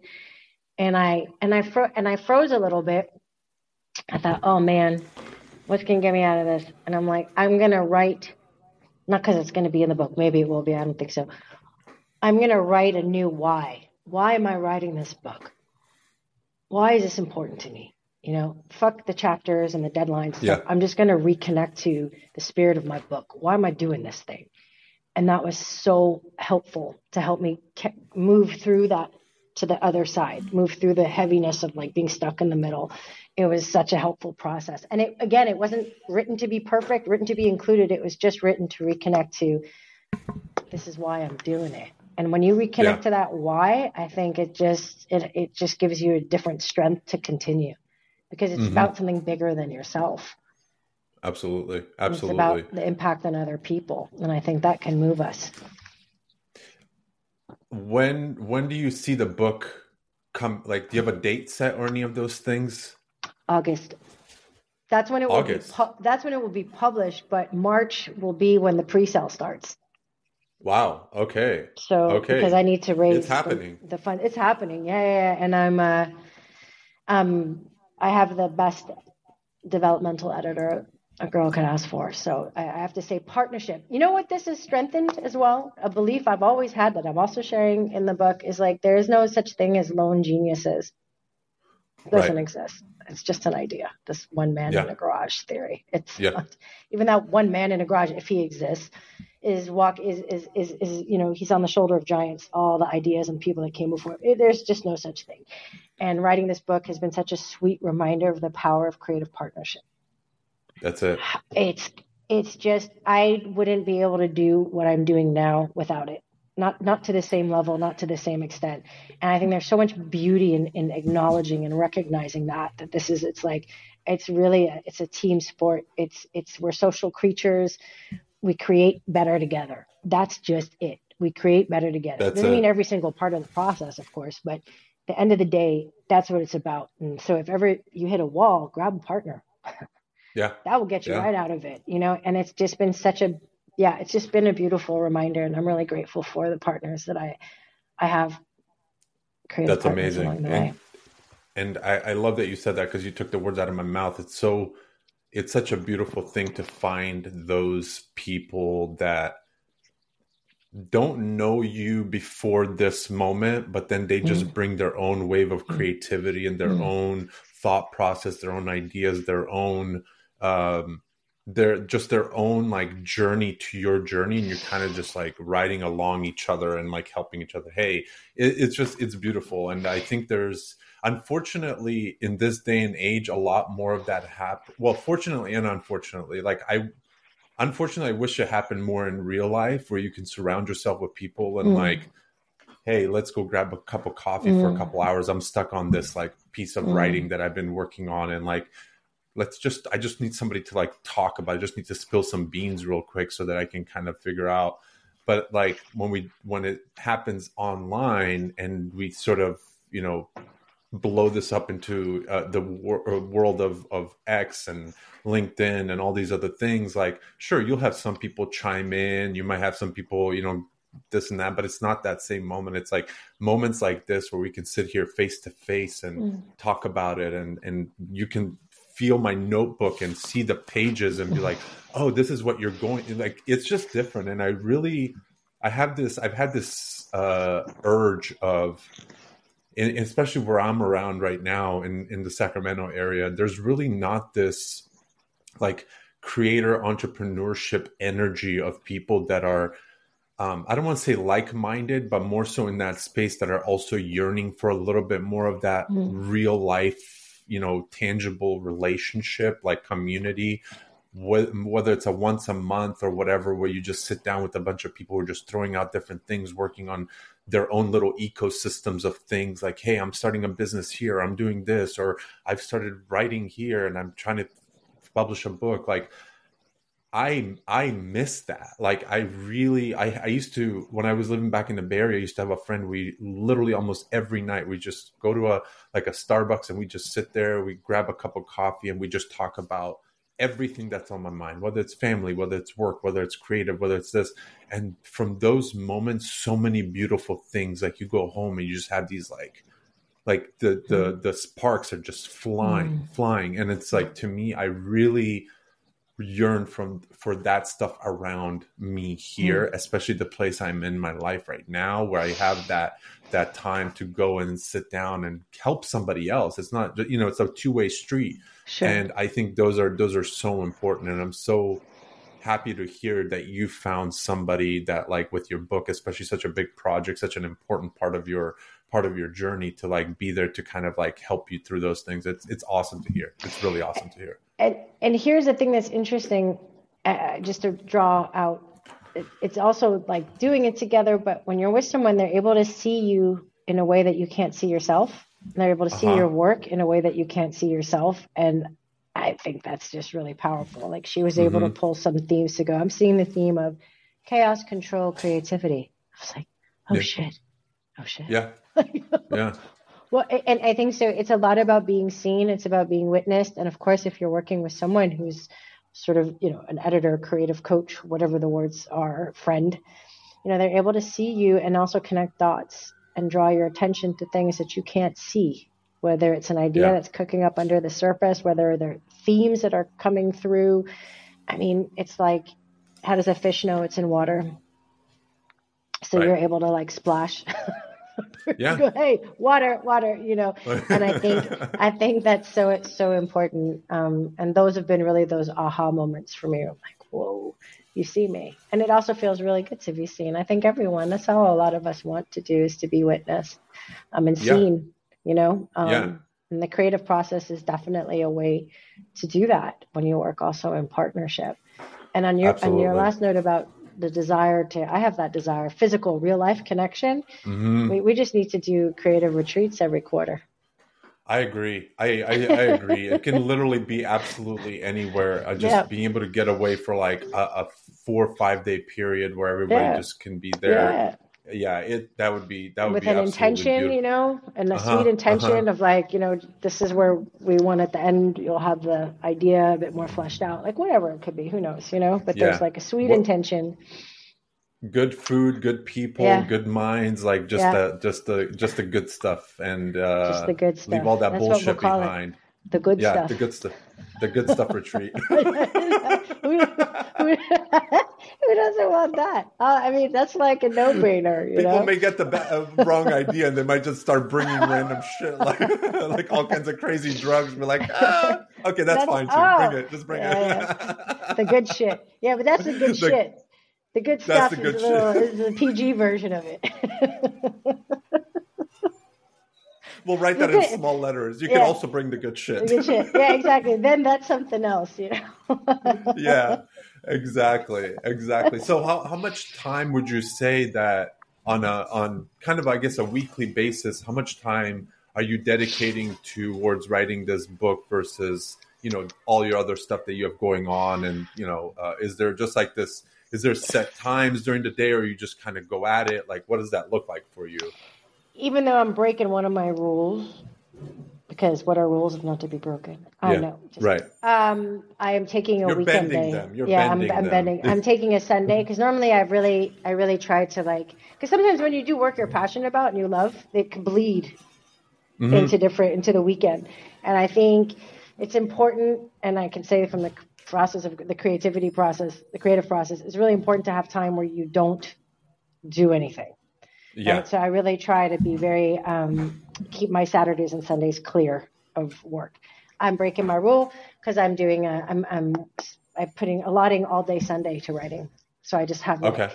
And I froze a little bit. I thought, oh man, what's going to get me out of this? And I'm like, I'm going to write, not because it's going to be in the book. Maybe it will be. I don't think so. I'm going to write a new why. Why am I writing this book? Why is this important to me? You know, fuck the chapters and the deadlines yeah, stuff. I'm just going to reconnect to the spirit of my book. Why am I doing this thing? And that was so helpful to help me move through that to the other side, move through the heaviness of like being stuck in the middle. It was such a helpful process. And it wasn't written to be perfect, written to be included. It was just written to reconnect to, this is why I'm doing it. And when you reconnect yeah. to that why, I think it just gives you a different strength to continue because it's Hmm. about something bigger than yourself. Absolutely, And it's absolutely. about the impact on other people. And I think that can move us. When do you see the book come? Like, do you have a date set or any of those things? August. That's when it will be. August. That's when it will be published. But March will be when the pre-sale starts. Wow. Okay. So because I Okay. need to It's raise happening. the fund, it's happening. Yeah, yeah, yeah. And I have the best developmental editor a girl could ask for. So I have to say partnership. You know what this has strengthened as well? A belief I've always had that I'm also sharing in the book is like there is no such thing as lone geniuses. It Right. doesn't exist. It's just an idea. This one man in Yeah. a garage theory. It's Yeah. not, even that one man in a garage, if he exists, is you know, he's on the shoulder of giants, all the ideas and people that came before him. There's just no such thing. And writing this book has been such a sweet reminder of the power of creative partnership. That's it. It's just I wouldn't be able to do what I'm doing now without it. Not to the same level, not to the same extent. And I think there's so much beauty in acknowledging and recognizing that this is it's like it's really it's a team sport. It's we're social creatures. we create better together. That's just it. We create better together. That's Doesn't mean a every single part of the process, of course, but at the end of the day, that's what it's about. And so if ever you hit a wall, grab a partner. yeah, That will get you yeah. right out of it, you know? And it's just been it's just been a beautiful reminder. And I'm really grateful for the partners that I have, creative That's partners amazing. along the way. And I love that you said that because you took the words out of my mouth. It's such a beautiful thing to find those people that don't know you before this moment, but then they just Mm, bring their own wave of mm, creativity and their mm, own thought process, their own ideas, um, their own like journey to your journey, and you're kind of just like riding along each other and like helping each other. Hey, it's beautiful, and I think there's unfortunately in this day and age a lot more of that happen. Well, fortunately and unfortunately, unfortunately, I wish it happened more in real life where you can surround yourself with people and mm, like, hey, let's go grab a cup of coffee for a mm, couple hours. I'm stuck on this like piece of mm, writing that I've been working on. And like, I just need somebody to like talk about. I just need to spill some beans real quick so that I can kind of figure out. But like when it happens online and we sort of, blow this up into the world of X and LinkedIn and all these other things, like, sure, you'll have some people chime in. You might have some people, this and that, but it's not that same moment. It's like moments like this where we can sit here face to face and mm, talk about it. And you can feel my notebook and see the pages and be like, oh, this is what you're going, like, it's just different. And I've had this urge of, especially where I'm around right now in the Sacramento area, there's really not this like creator entrepreneurship energy of people that are, I don't want to say like-minded, but more so in that space that are also yearning for a little bit more of that mm, real life, tangible relationship, like community, whether it's a once a month or whatever, where you just sit down with a bunch of people who are just throwing out different things, working on their own little ecosystems of things like, hey, I'm starting a business here, I'm doing this, or I've started writing here and I'm trying to publish a book. Like I miss that. Like I used to, when I was living back in the Bay Area, I used to have a friend. We literally almost every night we just go to a Starbucks and we just sit there, we grab a cup of coffee and we just talk about everything that's on my mind, whether it's family, whether it's work, whether it's creative, whether it's this. And from those moments, so many beautiful things, like you go home and you just have these like mm, the sparks are just mm, flying. And it's like, to me, I really yearn for that stuff around me mm. here, especially the place I'm in my life right now, where I have that time to go and sit down and help somebody else. It's not, it's a two-way street. Sure. And I think those are so important. And I'm so happy to hear that you found somebody that, like, with your book, especially such a big project, such an important part of your journey, to like be there to kind of like help you through those things. It's awesome to hear. It's really awesome to hear. And here's the thing that's interesting, just to draw out. It's also like doing it together, but when you're with someone, they're able to see you in a way that you can't see yourself. They're able to see Uh-huh. your work in a way that you can't see yourself. And I think that's just really powerful. Like, she was able to Mm-hmm. pull some themes to go, I'm seeing the theme of chaos, control, creativity. I was like, oh Yeah. shit. Oh shit. Yeah. Yeah. Well, and I think so. It's a lot about being seen. It's about being witnessed. And of course, if you're working with someone who's sort of, an editor, creative coach, whatever the words are, friend, they're able to see you and also connect dots and draw your attention to things that you can't see, whether it's an idea Yeah. that's cooking up under the surface, whether they're themes that are coming through. I mean, it's like, how does a fish know it's in water? So Right. you're able to like splash. Yeah. Go, hey, water, and I think that's so important. And those have been really those aha moments for me. I'm like, whoa, you see me. And it also feels really good to be seen. I think that's how a lot of us want to do, is to be witnessed, and Yeah. seen, you know. Yeah. And the creative process is definitely a way to do that when you work also in partnership. And on your Absolutely. last note about the desire I have that desire, physical, real life connection. Hmm. We just need to do creative retreats every quarter. I agree. I agree. It can literally be absolutely anywhere. Yeah, Just being able to get away for like a 4 or 5 day period where everybody yeah, just can be there. yeah. Yeah, that would With be an absolutely intention, beautiful. and a Uh sweet huh. Uh huh. intention of like, this is where we want at the end. You'll have the idea a bit more fleshed out, like whatever it could be, who knows, but there's Yeah. like a sweet What intention. good food, good people, Yeah, good minds, like yeah, just the good stuff, and just the good leave stuff. all that That's what we'll bullshit call it. behind. The good Yeah, stuff. the good stuff retreat. who, who, who doesn't want that? I mean, that's like a no-brainer, People may get the wrong idea, and they might just start bringing random shit like like all kinds of crazy drugs. Be like, okay, that's That's fine too. Bring it, just bring it. yeah. The good shit. Yeah, but that's the good the, shit. The good that's the stuff is good shit. is the PG version of it. We'll write The that in good, small letters. You can yeah, also bring the good the shit. good shit. Yeah, exactly. Then that's something else. Yeah, exactly. So how much time would you say that on kind of, I guess, a weekly basis, how much time are you dedicating towards writing this book versus, all your other stuff that you have going on? And, is there just like this, is there set times during the day, or you just kind of go at it? Like, what does that look like for you? Even though I'm breaking one of my rules, because what are rules if not to be broken? I Yeah, know. right. I am taking a You're weekend bending day. them. You're Yeah, I'm bending them. bending. I'm taking a Sunday because normally I really try to because sometimes when you do work you're passionate about and you love, it can bleed Hmm. into the weekend. And I think it's important, and I can say from the process of the creative process, it's really important to have time where you don't do anything. Yeah. Right. So I really try to be very, keep my Saturdays and Sundays clear of work. I'm breaking my rule because I'm doing I'm allotting all day Sunday to writing. So I just have Okay.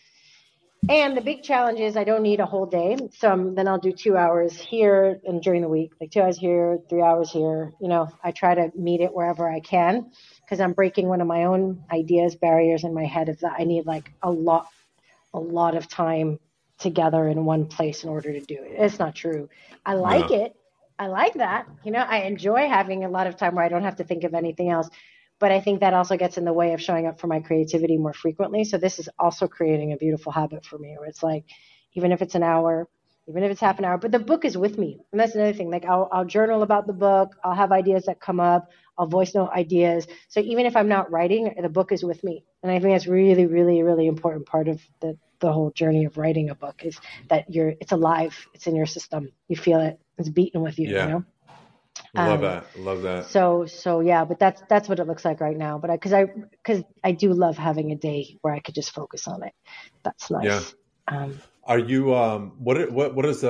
and the big challenge is I don't need a whole day. So then I'll do 2 hours here and during the week, like 2 hours here, 3 hours here. I try to meet it wherever I can because I'm breaking one of my own barriers in my head of that I need like a lot of time together in one place in order to do it. It's not true. I like No. it. I like that. I enjoy having a lot of time where I don't have to think of anything else. But I think that also gets in the way of showing up for my creativity more frequently. So this is also creating a beautiful habit for me where it's like, even if it's an hour, even if it's half an hour, but the book is with me. And that's another thing. Like I'll journal about the book. I'll have ideas that come up. I'll voice note ideas. So even if I'm not writing, the book is with me. And I think that's really, really, really important part of the whole journey of writing a book is that it's alive. It's in your system. You feel it. It's beating with you, Yeah. Love Um, that. Love that. so yeah, but that's what it looks like right now. But because I do love having a day where I could just focus on it. That's Yeah. nice. Are you what is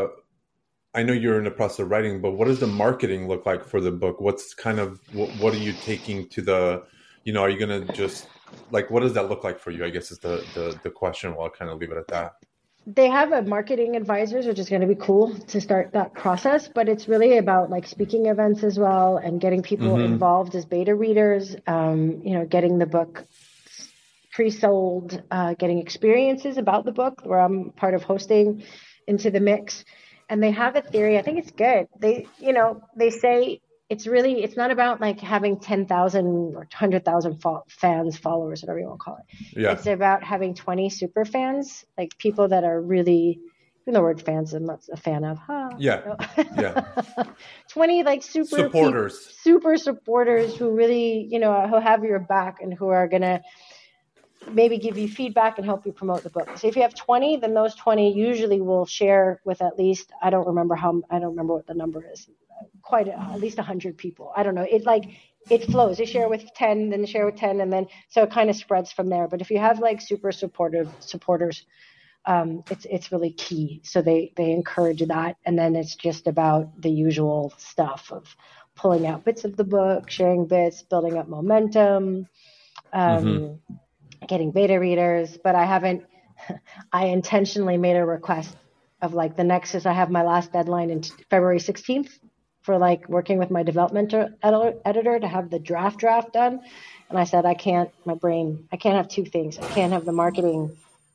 I know you're in the process of writing, but what does the marketing look like for the book? What's kind of what are you taking to the, are you going to just like, what does that look like for you? I guess is the question. Well, I'll kind of leave it at that. They have a marketing advisors, which is going to be cool to start that process. But it's really about like speaking events as well and getting people Mm-hmm. involved as beta readers. Getting the book pre-sold, getting experiences about the book where I'm part of hosting into the mix. And they have a theory. I think it's good. They say it's not about like having 10,000 or 100,000 fans, followers, whatever you want to call it. Yeah. It's about having 20 super fans, like people that are really, even the word fans I'm not a fan of. Yeah. Yeah. 20 like Supporters. super supporters who really, who have your back and who are going to maybe give you feedback and help you promote the book. So if you have 20, then those 20 usually will share with at least, I don't remember what the number is, at least 100 people. I don't know. It flows. They share with 10, then they share with 10, and then so it kind of spreads from there. But if you have like super supporters, it's really key. So they encourage that, and then it's just about the usual stuff of pulling out bits of the book, sharing bits, building up momentum. Mm-hmm. Getting beta readers, but I intentionally made a request of like the next is I have my last deadline in February 16th for like working with my development editor to have the draft done. And I said, I can't have two things. I can't have the marketing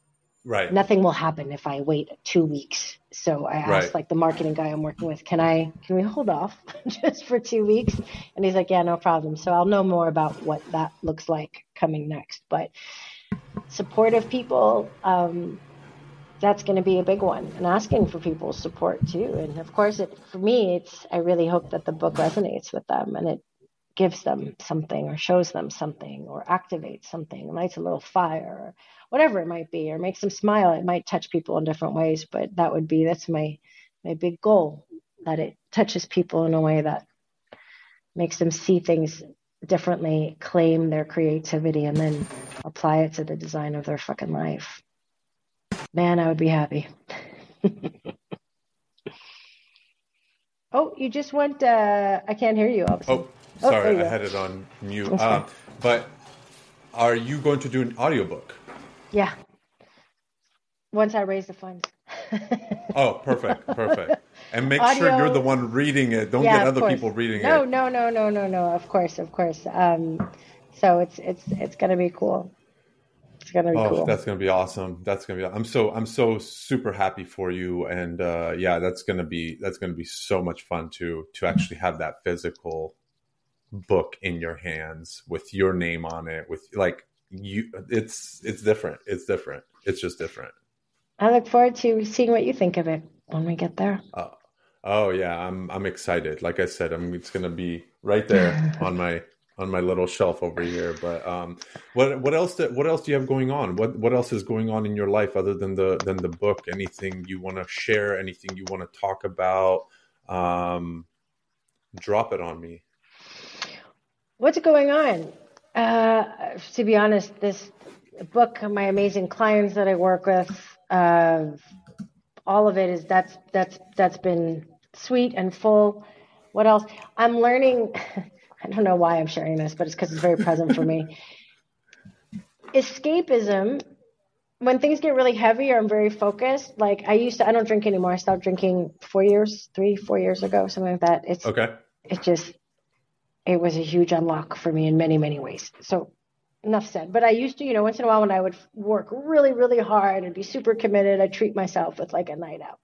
Right. nothing will happen if I wait 2 weeks. So I asked Right. like the marketing guy I'm working with, can we hold off just for 2 weeks? And he's like, yeah, no problem. So I'll know more about what that looks like coming next. But supportive people, that's going to be a big one, and asking for people's support too. And of course, for me, I really hope that the book resonates with them and it gives them something or shows them something or activates something, lights a little fire or whatever it might be, or makes them smile. It might touch people in different ways, but that's my big goal, that it touches people in a way that makes them see things differently, claim their creativity, and then apply it to the design of their fucking life. Man, I would be happy. Oh, you just went, I can't hear you, obviously. Oh, sorry, I had it on mute. But are you going to do an audiobook? Yeah. Once I raise the funds. Oh, perfect. And make Audio, sure you're the one reading it. Don't get other people reading it. No. Of course. So it's gonna be cool. It's gonna be cool. That's gonna be awesome. I'm so super happy for you, and that's gonna be so much fun to actually have that physical book in your hands with your name on it. With like you, it's different. It's different. It's just different. I look forward to seeing what you think of it when we get there. Oh yeah, I'm excited. Like I said, it's gonna be right there on my little shelf over here. But what else do you have going on? What else is going on in your life other than the book? Anything you want to share? Anything you want to talk about? Drop it on me. What's going on? To be honest, this book, my amazing clients that I work with, all of it is that's been sweet and full. What else? I'm learning. I don't know why I'm sharing this, but it's because it's very present for me. Escapism. When things get really heavy or I'm very focused, like I don't drink anymore. I stopped drinking 4 years ago, something like that. It was a huge unlock for me in many, many ways. So enough said. But I used to, once in a while when I would work really, really hard and be super committed, I'd treat myself with like a night out.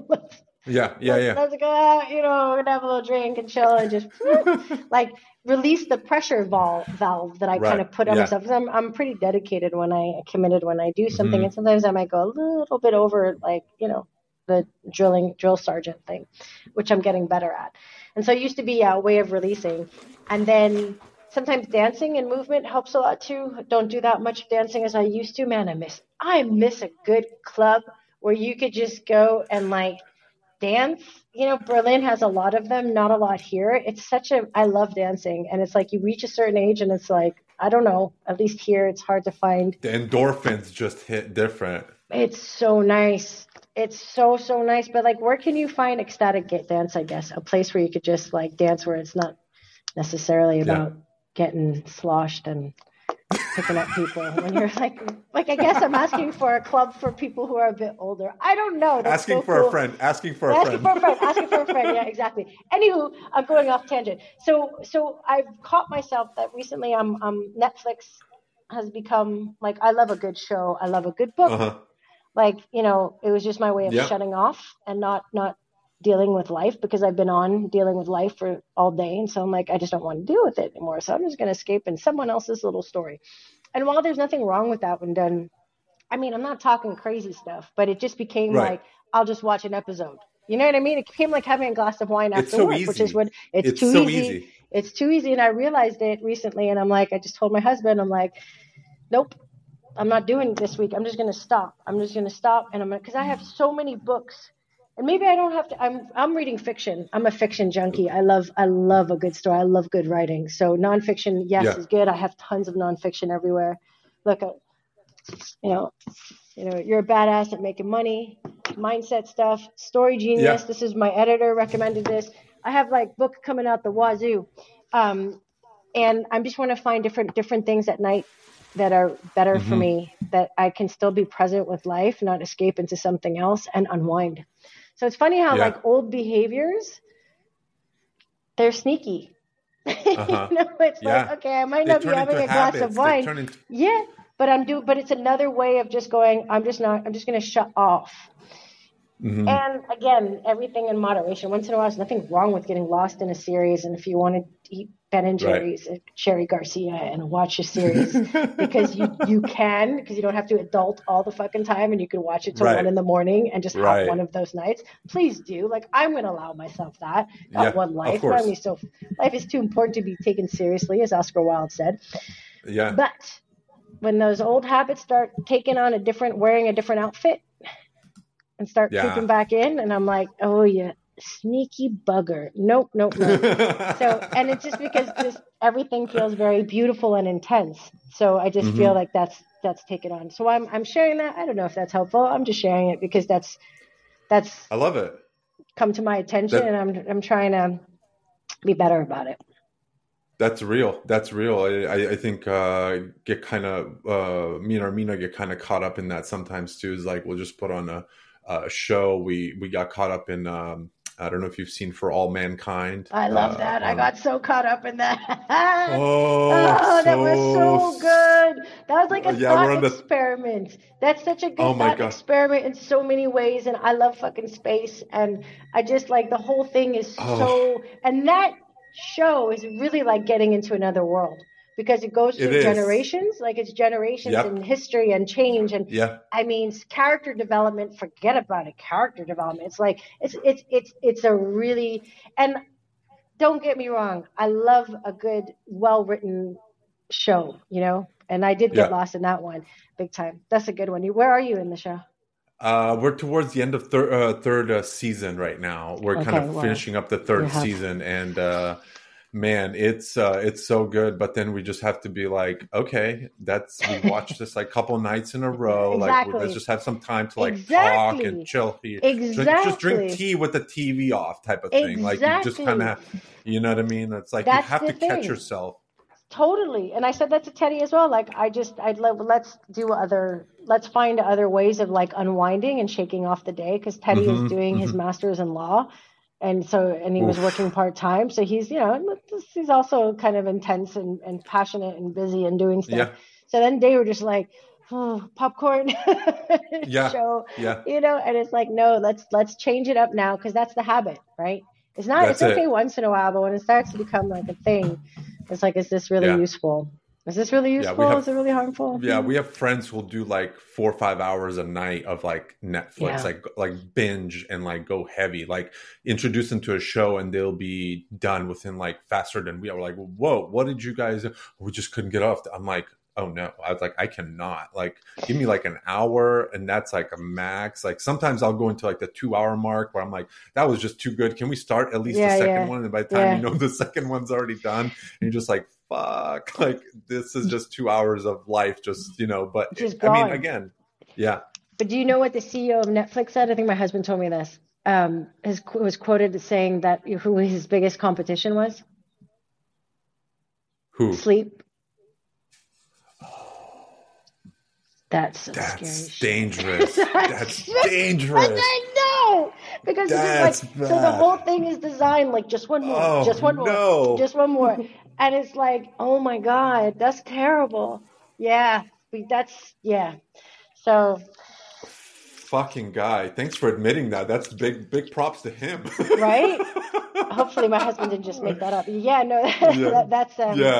Let's go out, we're gonna have a little drink and chill and just like release the pressure valve that I kind of put on myself. Because I'm pretty dedicated committed when I do something, and sometimes I might go a little bit over, like the drill sergeant thing, which I'm getting better at. And so it used to be a way of releasing, and then sometimes dancing and movement helps a lot too. Don't do that much dancing as I used to. Man, I miss a good club where you could just go and like dance. Berlin has a lot of them, not a lot here. I love dancing. And it's like you reach a certain age and it's like, I don't know, at least here it's hard to find. The endorphins just hit different. It's so nice. It's so, so nice. But like, where can you find ecstatic dance, I guess? A place where you could just like dance where it's not necessarily about getting sloshed and picking up people. When you're like I guess I'm asking for a club for people who are a bit older. I don't know. That's asking for a friend. Asking for a friend. Yeah, exactly. Anywho, I'm going off tangent. So I've caught myself that recently Netflix has become like, I love a good show. I love a good book. Uh-huh. Like, it was just my way of shutting off and not dealing with life, because I've been on dealing with life for all day. And so I'm like, I just don't want to deal with it anymore. So I'm just going to escape in someone else's little story. And while there's nothing wrong with that when done, I mean, I'm not talking crazy stuff, but it just became like, I'll just watch an episode. You know what I mean? It became like having a glass of wine after work, which is what it's too easy. It's too easy. And I realized it recently. And I'm like, I just told my husband, I'm like, nope, I'm not doing it this week. I'm just going to stop. And because I have so many books. And maybe I don't have to. I'm reading fiction. I'm a fiction junkie. I love a good story. I love good writing. So nonfiction, is good. I have tons of nonfiction everywhere. Look, you're a badass at making money, mindset stuff, story genius. This is my editor recommended this. I have like book coming out the wazoo, and I just want to find different things at night that are better for me, that I can still be present with life, not escape into something else and unwind. So it's funny how like old behaviors, they're sneaky. It's like, okay, I might not be having a glass of wine. but it's another way of just going, I'm just going to shut off. Mm-hmm. And again, everything in moderation. Once in a while, there's nothing wrong with getting lost in a series. And if you want to eat Ben and Jerry's at Cherry Garcia and watch a series, because you can, because you don't have to adult all the fucking time, and you can watch it till 1 a.m. and just have one of those nights. Please do. Like, I'm going to allow myself that. Got one life. But I mean, so life is too important to be taken seriously, as Oscar Wilde said. Yeah. But when those old habits start taking on wearing a different outfit, and start creeping back in, and I'm like, oh yeah, sneaky bugger. Nope. So, and it's just because everything feels very beautiful and intense. So I just feel like that's taken on. So I'm sharing that. I don't know if that's helpful. I'm just sharing it because that's I love it. Come to my attention, and I'm trying to be better about it. That's real. I think get kind of me and Armina get kind of caught up in that sometimes too. Is like we'll just put on a show. We got caught up in I don't know if you've seen For All Mankind. I love that. I got so caught up in that. That was so good. That was like a thought experiment. That's such a good thought experiment in so many ways. And I love fucking space. And I just like the whole thing is so. And that show is really like getting into another world. Because it goes through generations, like it's generations in history and change. And I mean, character development, forget about it. Character development. It's like, it's a really, and don't get me wrong. I love a good, well-written show, you know, and I did get lost in that one big time. That's a good one. Where are you in the show? We're towards the end of third season right now. We're kind of finishing up the third season, and man, it's so good. But then we just have to be like, okay, we watched this like a couple nights in a row. Like, let's just have some time to like talk and chill here. Just drink tea with the TV off, type of thing. Like, you just kind of, you know what I mean? It's like you have to catch yourself. Totally. And I said that to Teddy as well. Like, let's find other ways of like unwinding and shaking off the day. Cause Teddy is doing his master's in law. And he was working part-time. So he's, you know, he's also kind of intense and passionate and busy and doing stuff. Yeah. So then they were just like, popcorn show, you know, and it's like, no, let's change it up now. Cause that's the habit, right? It's okay once in a while, but when it starts to become like a thing, it's like, is this really useful? Is this really useful? Is it really harmful? Yeah, we have friends who'll do like 4 or 5 hours a night of like Netflix, like binge and like go heavy, like introduce them to a show and they'll be done within like faster than we are. We're like, whoa, what did you guys do? We just couldn't get off. I'm like, oh no. I was like, I cannot. Like, give me like an hour and that's like a max. Like sometimes I'll go into like the 2-hour mark where I'm like, that was just too good. Can we start at least the second one? And by the time you know the second one's already done, and you're just like, fuck, like this is just 2 hours of life, just, you know, but I mean, again, But do you know what the CEO of Netflix said? I think my husband told me this. Was quoted as saying that who his biggest competition was? Who? Sleep. That's scary dangerous. That's dangerous. I know, because this is like, so the whole thing is designed like just one more, just one more, and it's like, oh my god, that's terrible. So. Fucking guy, thanks for admitting that. That's big props to him. Right? Hopefully, my husband didn't just make that up. Yeah, no, that's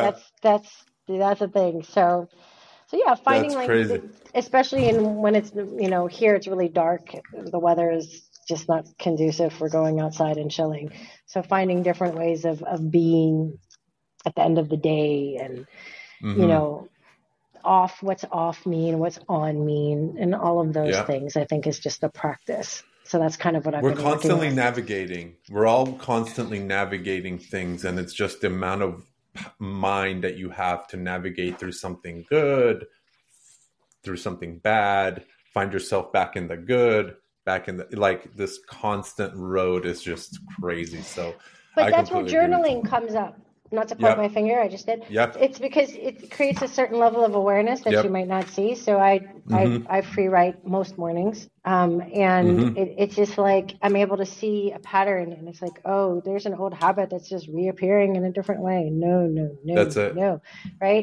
a thing. So finding that's crazy. Especially when it's, you know, here it's really dark. The weather is just not conducive for going outside and chilling. So finding different ways of being at the end of the day, and you know, what's off mean, what's on mean, and all of those things, I think is just a practice. So that's kind of what we're constantly navigating. We're all constantly navigating things, and it's just the amount of mind that you have to navigate through something good, through something bad, find yourself back in the good, back in the, like, this constant road is just crazy. So but that's where journaling comes up. Not to point my finger, I just did. It's because it creates a certain level of awareness that you might not see. So I free write most mornings, and it's just like I'm able to see a pattern, and it's like, oh, there's an old habit that's just reappearing in a different way. No, that's it. No, right?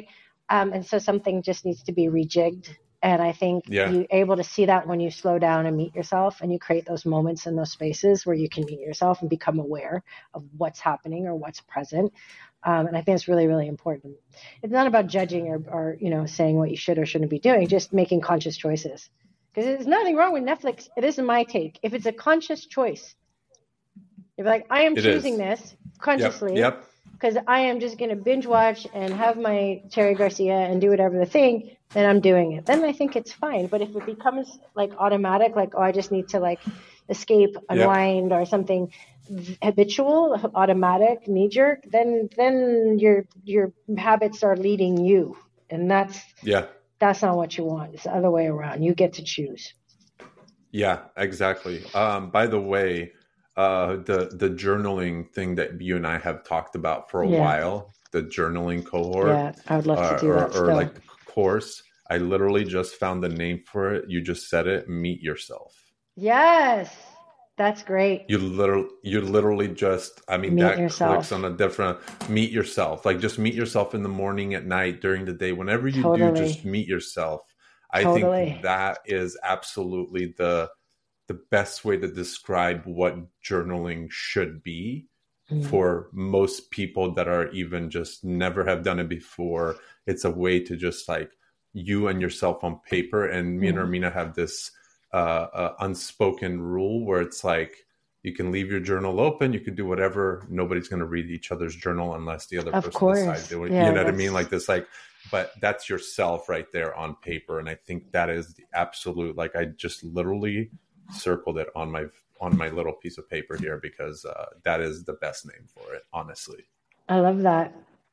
And so something just needs to be rejigged. And I think Yeah. you're able to see that when you slow down and meet yourself, and you create those moments and those spaces where you can meet yourself and become aware of what's happening or what's present. And I think it's really, really important. It's not about judging or saying what you should or shouldn't be doing, just making conscious choices. Because there's nothing wrong with Netflix. It isn't my take. If it's a conscious choice, you're like, I am choosing this consciously. Yep. Because I am just going to binge watch and have my Cherry Garcia and do whatever the thing, then I'm doing it. Then I think it's fine. But if it becomes like automatic, like, oh, I just need to like escape, unwind, or something habitual, automatic, knee jerk, then your habits are leading you. And that's not what you want. It's the other way around. You get to choose. Yeah, exactly. By the way, the journaling thing that you and I have talked about for a while, the journaling cohort. Yeah, I would love to do that. Or like the course. I literally just found the name for it. You just said it. Meet yourself. Yes, that's great. You literally just, I mean, that clicks on a different, meet yourself. Like just meet yourself in the morning, at night, during the day, whenever you do, just meet yourself. I think that is absolutely the best way to describe what journaling should be for most people that are even just never have done it before. It's a way to just like you and yourself on paper. And me and Armina have this unspoken rule where it's like, you can leave your journal open. You can do whatever. Nobody's going to read each other's journal unless the other person decides to. You know what I mean? Like this, like, but that's yourself right there on paper. And I think that is the absolute, like, I just literally circled it on my little piece of paper here because that is the best name for it, honestly. I love that.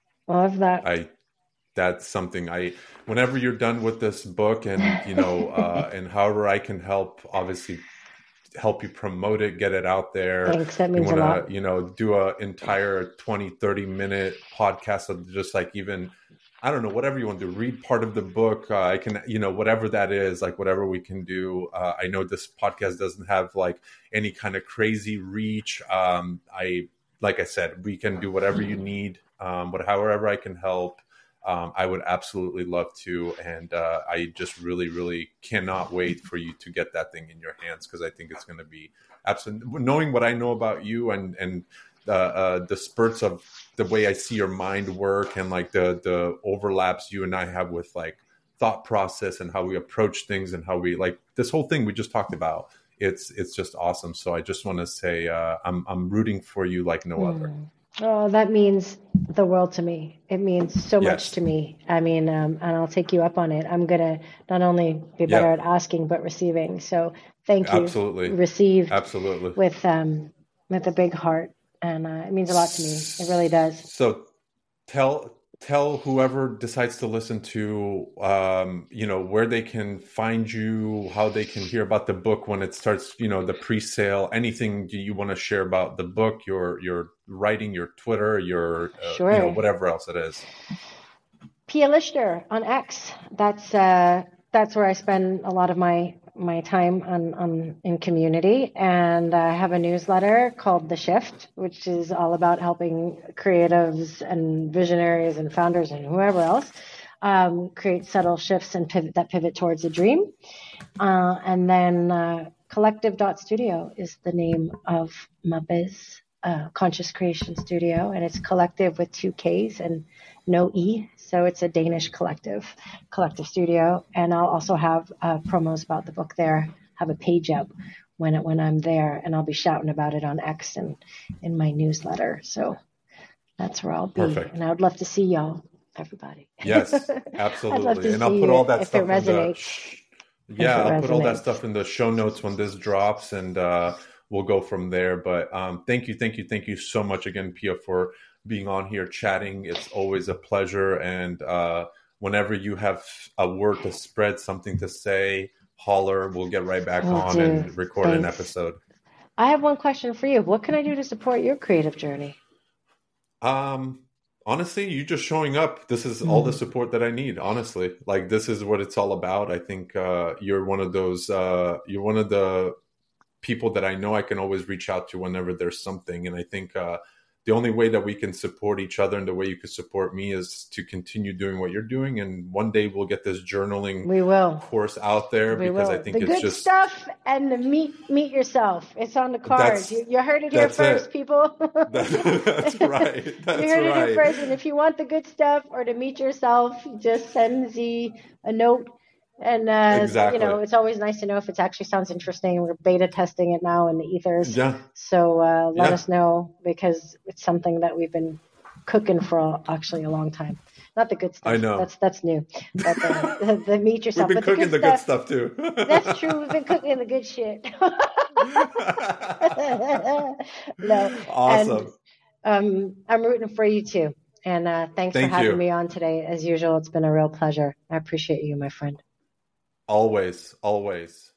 That's something whenever you're done with this book and and however I can help, obviously help you promote it, get it out there. Thanks, that means a lot. Do a entire 20-30 minute podcast of just like, even I don't know, whatever you want to do, read part of the book. I can, whatever that is, like whatever we can do. I know this podcast doesn't have like any kind of crazy reach. Like I said, we can do whatever you need, but however I can help, I would absolutely love to. And I just really, really cannot wait for you to get that thing in your hands, because I think it's going to be absolutely, knowing what I know about you and the spurts of the way I see your mind work and like the overlaps you and I have with like thought process and how we approach things and how we like this whole thing we just talked about. It's just awesome. So I just want to say I'm rooting for you like no other. Oh, that means the world to me. It means so much to me. I mean, and I'll take you up on it. I'm going to not only be better at asking, but receiving. So thank you. Absolutely. Received absolutely with a big heart. And it means a lot to me. It really does. So tell whoever decides to listen to, where they can find you, how they can hear about the book when it starts, the pre-sale, anything you want to share about the book, your writing, your Twitter, your, whatever else it is. Pia Lichter on X. That's where I spend a lot of my time in community, and I have a newsletter called The Shift, which is all about helping creatives and visionaries and founders and whoever else create subtle shifts and pivot towards a dream. And then Collective.studio is the name of my biz, Conscious Creation Studio, and it's collective with 2 Ks and no E. So it's a Danish collective studio. And I'll also have promos about the book there, have a page up when I'm there, and I'll be shouting about it on X and in my newsletter. So that's where I'll be. Perfect. And I would love to see y'all, everybody. Yes, absolutely. And I'll put all that stuff I'll put all that stuff in the show notes when this drops, and we'll go from there. But thank you so much again, Pia, for being on here chatting. It's always a pleasure. And whenever you have a word to spread, something to say, holler. We'll get right back on and record an episode. I have one question for you. What can I do to support your creative journey? Honestly, you just showing up. This is all the support that I need. Honestly, like this is what it's all about. I think you're one of those. You're one of the people that I know I can always reach out to whenever there's something. And I think the only way that we can support each other and the way you can support me is to continue doing what you're doing. And one day we'll get this journaling course out there, because I think the good stuff and the meet yourself. It's on the cards. You heard it here first, people. That's right. You heard it here first. And if you want the good stuff or to meet yourself, just send Z a note. And, exactly. It's always nice to know if it actually sounds interesting. We're beta testing it now in the ethers. Yeah. So let us know, because it's something that we've been cooking for actually a long time. Not the good stuff. I know. That's new. But the meet yourself. We've been cooking the good stuff too. That's true. We've been cooking the good shit. No. Awesome. And, I'm rooting for you too. And thanks for having me on today. As usual, it's been a real pleasure. I appreciate you, my friend. Always, always.